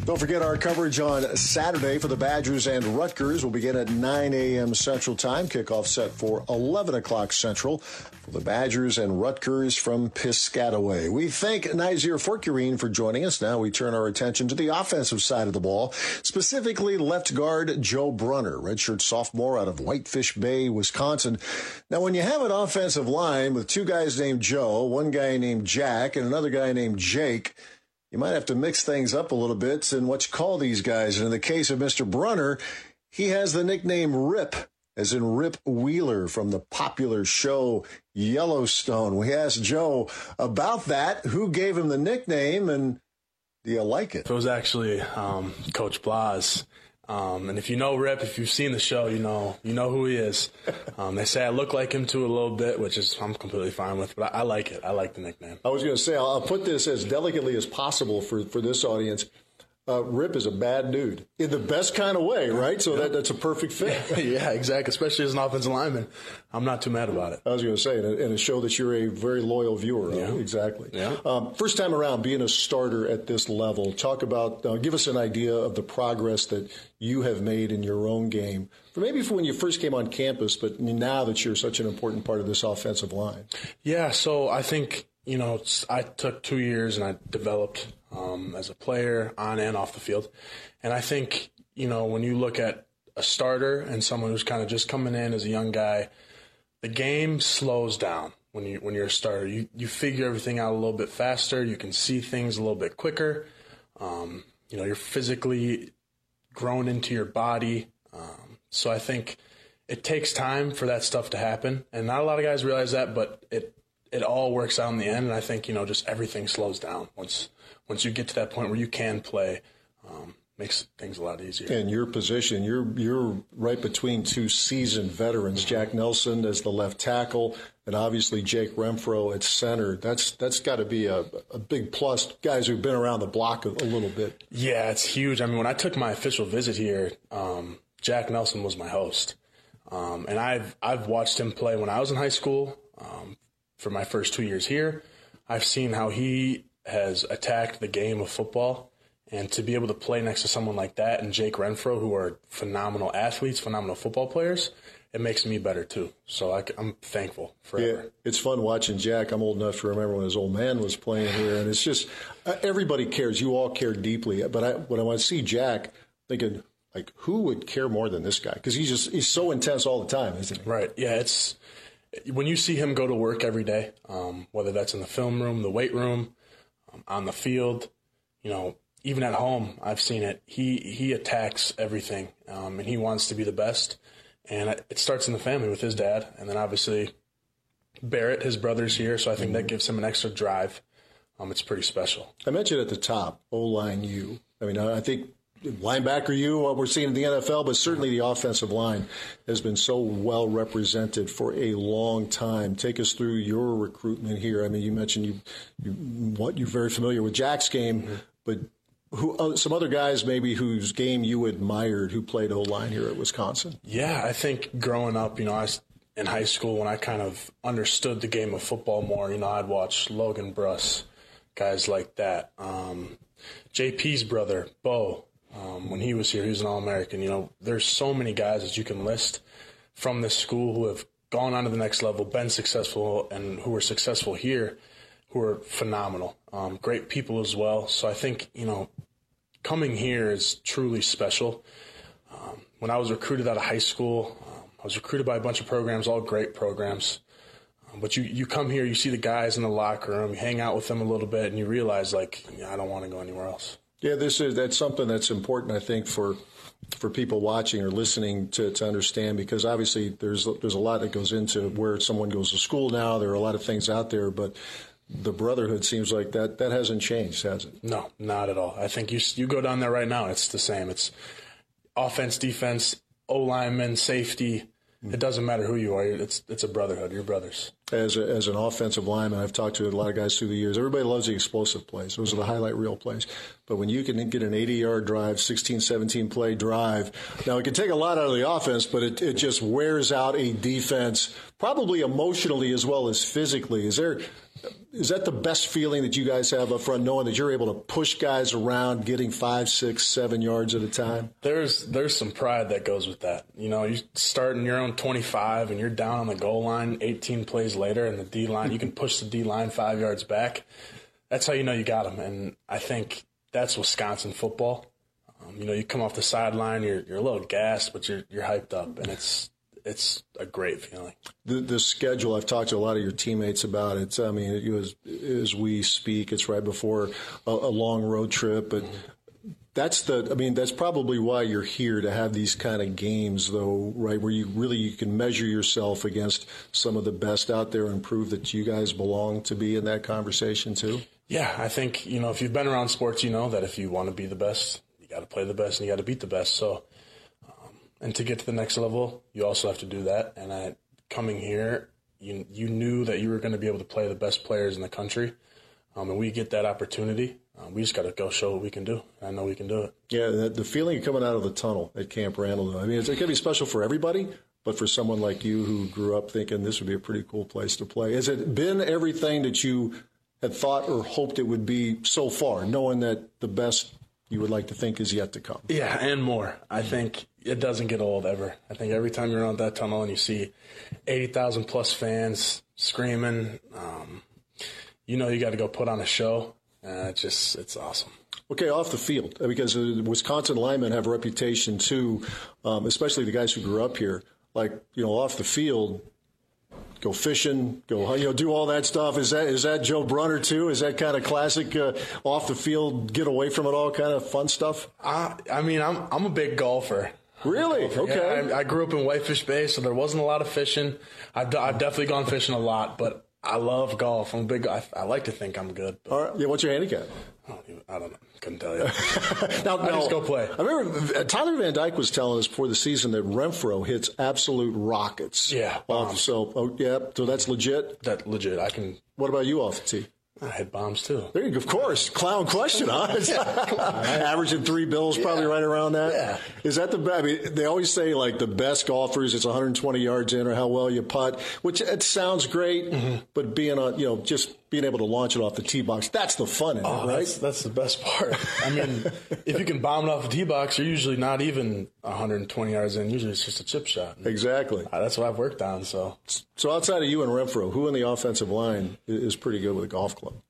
Don't forget our coverage on Saturday for the Badgers and Rutgers will begin at nine a.m. Central Time. Kickoff set for eleven o'clock Central for the Badgers and Rutgers from Piscataway. We thank Nazir Forkurine for joining us. Now we turn our attention to the offensive side of the ball, specifically left guard Joe Brunner, redshirt sophomore out of Whitefish Bay, Wisconsin. Now, when you have an offensive line with two guys named Joe, one guy named Jack, and another guy named Jake, you might have to mix things up a little bit in what you call these guys. And in the case of Mister Brunner, he has the nickname Rip, as in Rip Wheeler from the popular show Yellowstone. We asked Joe about that, who gave him the nickname, and do you like it? It was actually um, Coach Blas. Um, and if you know Rip, if you've seen the show, you know you know who he is. Um, they say I look like him too a little bit, which is I'm completely fine with. But I, I like it. I like the nickname. I was going to say, I'll, I'll put this as delicately as possible for, for this audience. Uh, Rip is a bad dude in the best kind of way, right? So that, that's a perfect fit. Yeah, exactly. Especially as an offensive lineman. I'm not too mad about it. I was going to say, and a, a show that you're a very loyal viewer of. Yeah. Exactly. Yeah. Um, first time around being a starter at this level, talk about, uh, give us an idea of the progress that you have made in your own game. For maybe for when you first came on campus, but now that you're such an important part of this offensive line. Yeah, so I think, you know, I took two years and I developed um, as a player on and off the field. And I think, you know, when you look at a starter and someone who's kind of just coming in as a young guy, the game slows down when you when you're a starter. You you figure everything out a little bit faster. You can see things a little bit quicker. Um, you know, you're physically grown into your body. Um, so I think it takes time for that stuff to happen. And not a lot of guys realize that, but it it all works out in the end. And I think, you know, just everything slows down once once you get to that point where you can play. Um, makes things a lot easier. And your position, you're you're right between two seasoned veterans, Jack Nelson as the left tackle, and obviously Jake Renfro at center. That's that's got to be a, a big plus, guys who've been around the block a, a little bit. Yeah, it's huge. I mean, when I took my official visit here, um, Jack Nelson was my host. Um, and I've I've watched him play when I was in high school um, for my first two years here. I've seen how he has attacked the game of football. And to be able to play next to someone like that and Jake Renfro, who are phenomenal athletes, phenomenal football players, it makes me better too. So I, I'm thankful forever. Yeah, it's fun watching Jack. I'm old enough to remember when his old man was playing here. And it's just, uh, everybody cares. You all care deeply. But I, when I see Jack, thinking, like, who would care more than this guy? Because he's just, he's so intense all the time, isn't he? Right. Yeah, it's, when you see him go to work every day, um, whether that's in the film room, the weight room, um, on the field, you know, even at home, I've seen it. He he attacks everything, um, and he wants to be the best. And it starts in the family with his dad, and then obviously Barrett, his brother's here, so I think that gives him an extra drive. Um, it's pretty special. I mentioned at the top, O-line U. I mean, I think linebacker U, what we're seeing in the N F L, but certainly the offensive line has been so well represented for a long time. Take us through your recruitment here. I mean, you mentioned you, you what you're very familiar with Jack's game, mm-hmm. but Who uh, some other guys maybe whose game you admired who played O-line here at Wisconsin? Yeah, I think growing up, you know, I was in high school when I kind of understood the game of football more. You know, I'd watch Logan Bruss, guys like that. Um, J P's brother, Bo, um, when he was here, he was an All-American. You know, there's so many guys that you can list from this school who have gone on to the next level, been successful, and who are successful here, who are phenomenal. Um, great people as well. So I think, you know, coming here is truly special. Um, when I was recruited out of high school, um, I was recruited by a bunch of programs, all great programs. Um, but you, you come here, you see the guys in the locker room, you hang out with them a little bit, and you realize, like, yeah, I don't want to go anywhere else. Yeah, this is that's something that's important, I think, for for people watching or listening to, to understand, because obviously there's there's a lot that goes into where someone goes to school now. There are a lot of things out there, but the brotherhood seems like that that hasn't changed, has it? No, not at all. I think you you go down there right now, it's the same. It's offense, defense, O-lineman, safety. It doesn't matter who you are. It's it's a brotherhood. You're brothers. As a, as an offensive lineman, I've talked to a lot of guys through the years. Everybody loves the explosive plays. Those are the highlight reel plays. But when you can get an eighty-yard drive, sixteen, seventeen-play drive, now it can take a lot out of the offense, but it, it just wears out a defense probably emotionally as well as physically. Is there is that the best feeling that you guys have up front, knowing that you're able to push guys around, getting five, six, seven yards at a time? There's there's some pride that goes with that. You know, you start in your own twenty-five and you're down on the goal line eighteen plays later, and the D line, you can push the D line five yards back. That's how you know you got them. And I think that's Wisconsin football. Um, you know, you come off the sideline, you're you're a little gassed, but you're you're hyped up, and it's it's a great feeling. The, the schedule, I've talked to a lot of your teammates about it. I mean, it was, as we speak, it's right before a, a long road trip, but that's the. I mean, that's probably why you're here, to have these kind of games, though, right, where you really you can measure yourself against some of the best out there and prove that you guys belong to be in that conversation too. Yeah, I think, you know, if you've been around sports, you know that if you want to be the best, you got to play the best and you got to beat the best. So, um, and to get to the next level, you also have to do that. And I, coming here, you you knew that you were going to be able to play the best players in the country, um, and we get that opportunity. Um, we just got to go show what we can do. I know we can do it. Yeah, the, the feeling coming out of the tunnel at Camp Randall, though, I mean, it's, it can be special for everybody, but for someone like you who grew up thinking this would be a pretty cool place to play, has it been everything that you had thought or hoped it would be so far, knowing that the best you would like to think is yet to come? Yeah, and more. I think it doesn't get old ever. I think every time you're around that tunnel and you see eighty thousand plus fans screaming, um, you know you got to go put on a show. Uh, it's just, it's awesome. Okay, off the field, because uh, Wisconsin linemen have a reputation too, um, especially the guys who grew up here. Like, you know, off the field, go fishing, go, you know, do all that stuff. Is that is that Joe Brunner too? Is that kind of classic uh, off the field, get away from it all kind of fun stuff? I, I mean, I'm I'm a big golfer. Really? Golfer. Okay. Yeah, I, I grew up in Whitefish Bay, so there wasn't a lot of fishing. I've, I've definitely gone fishing a lot, but I love golf. I'm a big. I, I like to think I'm good. All right. Yeah. What's your handicap? I don't, even, I don't know. Couldn't tell you. now, I now, just go play. I remember Tyler Van Dyke was telling us before the season that Renfro hits absolute rockets. Yeah. Um, so, oh, yeah. So that's legit. That legit. I can. What about you off the tee? I hit bombs too. There you go. Of course. Clown question, huh? Yeah, averaging three bills, probably yeah. right around that. Yeah. Is that the best? I mean, they always say like the best golfers, it's one hundred twenty yards in or how well you putt, which it sounds great, mm-hmm. but being on, you know, just being able to launch it off the tee box, that's the fun in oh, it, right? That's, that's the best part. I mean, if you can bomb it off the tee box, you're usually not even one hundred twenty yards in. Usually it's just a chip shot. Exactly. Uh, that's what I've worked on. So, so outside of you and Renfro, who in the offensive line is pretty good with a golf club?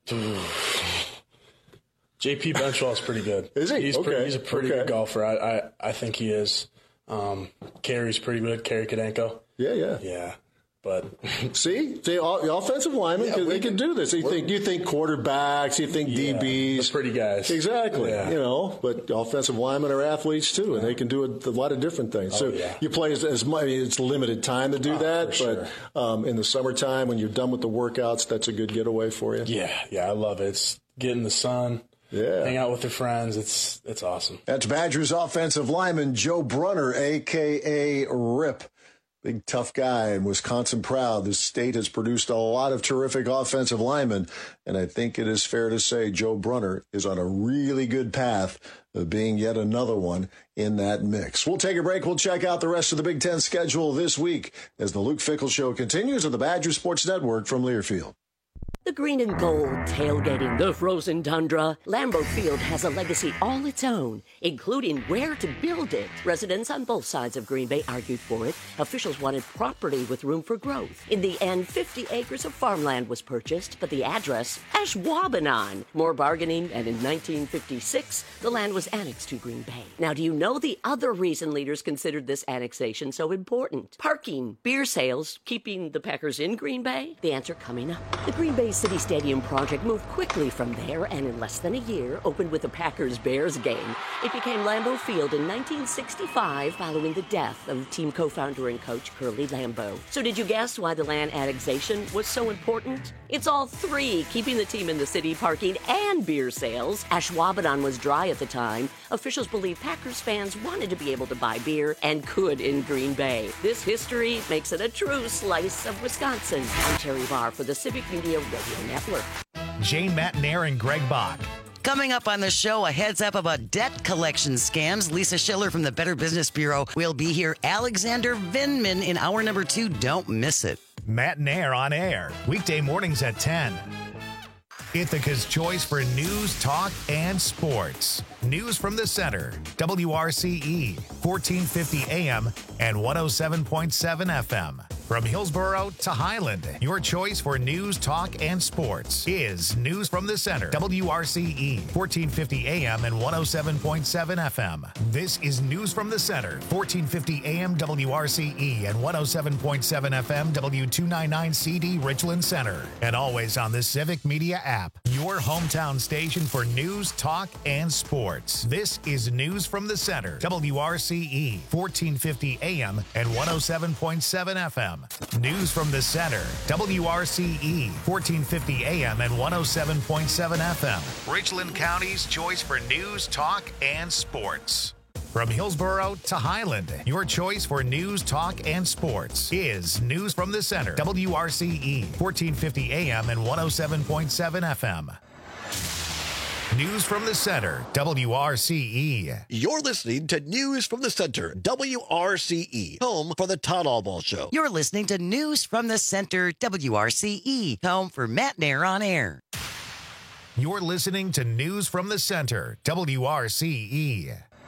J P Benchwall's pretty good. Is he? He's, okay. pretty, he's a pretty okay. good golfer. I, I, I think he is. Um, Kerry's pretty good. Kerry Kadenko. Yeah, yeah. Yeah. But see, the offensive linemen, yeah, they can do this. You think you think quarterbacks, you think yeah, D Bs, the pretty guys, exactly. Yeah. You know, but offensive linemen are athletes too, and they can do a, a lot of different things. Oh, so yeah. you play as, as much. I mean, it's limited time to do oh, that, but sure. um, in the summertime when you're done with the workouts, that's a good getaway for you. Yeah, yeah, I love it. It's getting the sun. Yeah. Hang out with your friends. It's it's awesome. That's Badgers offensive lineman Joe Brunner, a k a. Rip. Big tough guy and Wisconsin proud. The state has produced a lot of terrific offensive linemen, and I think it is fair to say Joe Brunner is on a really good path of being yet another one in that mix. We'll take a break. We'll check out the rest of the Big Ten schedule this week as the Luke Fickell Show continues on the Badger Sports Network from Learfield. The green and gold tailgating the frozen tundra. Lambeau Field has a legacy all its own, including where to build it. Residents on both sides of Green Bay argued for it. Officials wanted property with room for growth. In the end, fifty acres of farmland was purchased, but the address, Ashwaubenon. More bargaining, and in nineteen fifty-six, the land was annexed to Green Bay. Now, do you know the other reason leaders considered this annexation so important? Parking, beer sales, keeping the Packers in Green Bay? The answer coming up. The Green Bay City Stadium project moved quickly from there and in less than a year opened with a Packers-Bears game. It became Lambeau Field in nineteen sixty-five following the death of team co-founder and coach Curly Lambeau. So did you guess why the land annexation was so important? It's all three, keeping the team in the city, parking, and beer sales. Ashwaubenon was dry at the time. Officials believe Packers fans wanted to be able to buy beer and could in Green Bay. This history makes it a true slice of Wisconsin. I'm Terry Barr for the Civic Media Radio Network. Jane Matenaer and Greg Bach. Coming up on the show, a heads up about debt collection scams. Lisa Schiller from the Better Business Bureau will be here. Alexander Vinman in hour number two. Don't miss it. Matt and Air on air, weekday mornings at ten. Ithaca's choice for news, talk, and sports. News from the center, W R C E, fourteen fifty A M and one oh seven point seven F M. From Hillsborough to Highland, your choice for news, talk, and sports is News from the Center, W R C E, fourteen fifty A M and one oh seven point seven F M. This is News from the Center, fourteen fifty A M W R C E and one oh seven point seven F M W two ninety-nine C D Richland Center. And always on the Civic Media app, your hometown station for news, talk, and sports. This is News from the Center, W R C E, fourteen fifty A M and one oh seven point seven F M. News from the Center, W R C E, fourteen fifty A M and one oh seven point seven F M. Richland County's choice for news, talk, and sports. From Hillsborough to Highland, your choice for news, talk, and sports is News from the Center, W R C E, fourteen fifty A M and one oh seven point seven F M. News from the Center, W R C E. You're listening to News from the Center, W R C E, home for the Todd Albaugh Show. You're listening to News from the Center, W R C E, home for Matt and Air on air. You're listening to News from the Center, W R C E.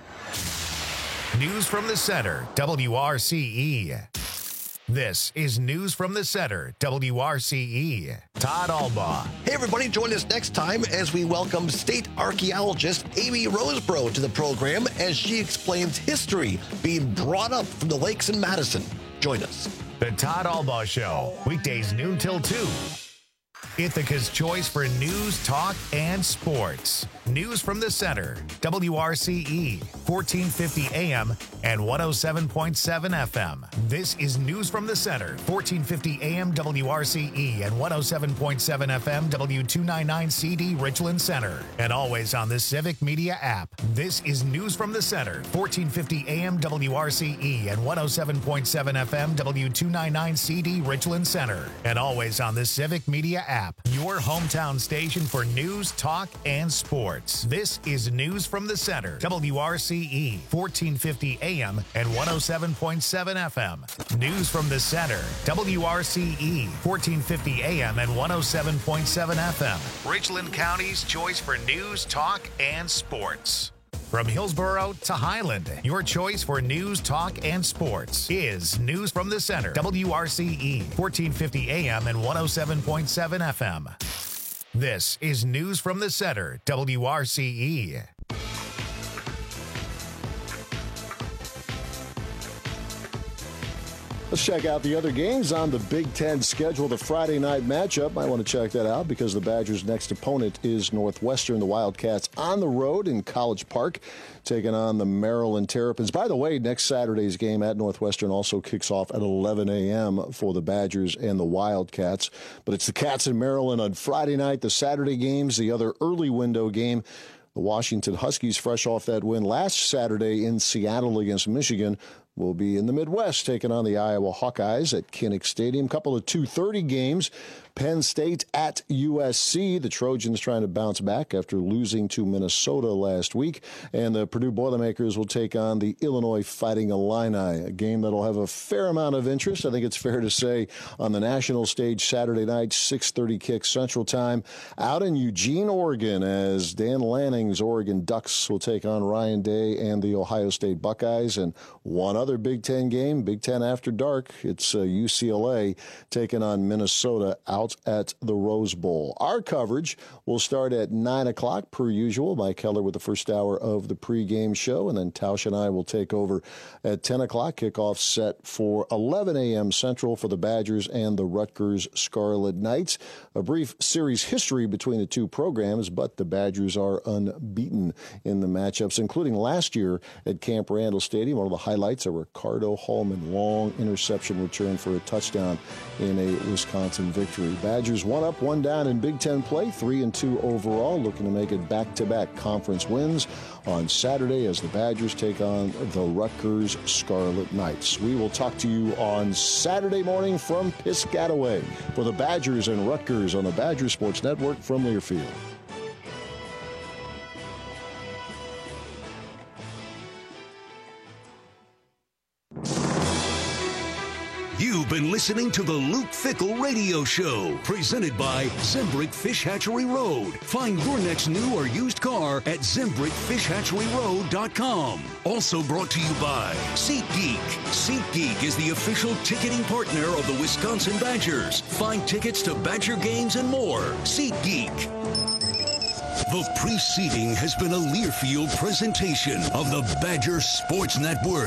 News from the Center, W R C E. This is News from the Center, W R C E. Todd Albaugh. Hey, everybody, join us next time as we welcome state archaeologist Amy Roseborough to the program as she explains history being brought up from the lakes in Madison. Join us. The Todd Albaugh Show, weekdays noon till two. Ithaca's choice for news, talk, and sports. News from the Center, W R C E, fourteen fifty A M and one oh seven point seven F M. This is News from the Center, fourteen fifty A M W R C E and one oh seven point seven F M W two ninety-nine C D Richland Center. And always on the Civic Media app. This is News from the Center, fourteen fifty A M W R C E and one oh seven point seven F M W two ninety-nine C D Richland Center. And always on the Civic Media app. Your hometown station for news, talk, and sports. This is News from the Center, W R C E, fourteen fifty A M and one oh seven point seven F M. News from the Center, W R C E, fourteen fifty A M and one oh seven point seven F M. Richland County's choice for news, talk, and sports. From Hillsborough to Highland, your choice for news, talk, and sports is News from the Center, W R C E, fourteen fifty A M and one oh seven point seven F M. This is News from the Center, W R C E. Let's check out the other games on the Big Ten schedule. The Friday night matchup, might want to check that out because the Badgers' next opponent is Northwestern. The Wildcats on the road in College Park, taking on the Maryland Terrapins. By the way, next Saturday's game at Northwestern also kicks off at eleven A M for the Badgers and the Wildcats. But it's the Cats in Maryland on Friday night. The Saturday games, the other early window game. The Washington Huskies, fresh off that win last Saturday in Seattle against Michigan, will be in the Midwest taking on the Iowa Hawkeyes at Kinnick Stadium. Couple of two thirty games. Penn State at U S C. The Trojans trying to bounce back after losing to Minnesota last week. And the Purdue Boilermakers will take on the Illinois Fighting Illini, a game that'll have a fair amount of interest, I think it's fair to say, on the national stage Saturday night, six thirty kick Central Time, out in Eugene, Oregon, as Dan Lanning's Oregon Ducks will take on Ryan Day and the Ohio State Buckeyes. And one other Big Ten game, Big Ten After Dark, it's uh, U C L A taking on Minnesota out at the Rose Bowl. Our coverage will start at nine o'clock per usual. Mike Keller with the first hour of the pregame show, and then Tausch and I will take over at ten o'clock. Kickoff set for eleven A M Central for the Badgers and the Rutgers Scarlet Knights. A brief series history between the two programs, but the Badgers are unbeaten in the matchups, including last year at Camp Randall Stadium. One of the highlights, a Ricardo Hallman long interception return for a touchdown in a Wisconsin victory. Badgers one up, one down in Big Ten play, three and two overall, looking to make it back-to-back conference wins on Saturday as the Badgers take on the Rutgers Scarlet Knights. We will talk to you on Saturday morning from Piscataway for the Badgers and Rutgers on the Badger Sports Network from Learfield. You've been listening to the Luke Fickell Radio Show, presented by Zimbrick Fish Hatchery Road. Find your next new or used car at zimbrick fish hatchery road dot com. Also brought to you by SeatGeek. SeatGeek is the official ticketing partner of the Wisconsin Badgers. Find tickets to Badger games and more. SeatGeek. The preceding has been a Learfield presentation of the Badger Sports Network.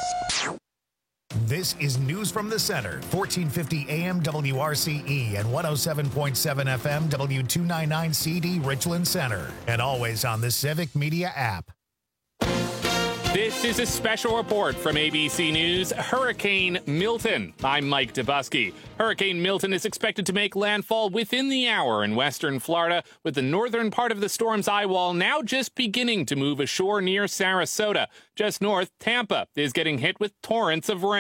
This is News from the Center, fourteen fifty A M W R C E and one oh seven point seven F M W two ninety-nine C D Richland Center, and always on the Civic Media app. This is a special report from A B C News, Hurricane Milton. I'm Mike Dubusky. Hurricane Milton is expected to make landfall within the hour in western Florida, with the northern part of the storm's eye wall now just beginning to move ashore near Sarasota. Just north, Tampa is getting hit with torrents of rain.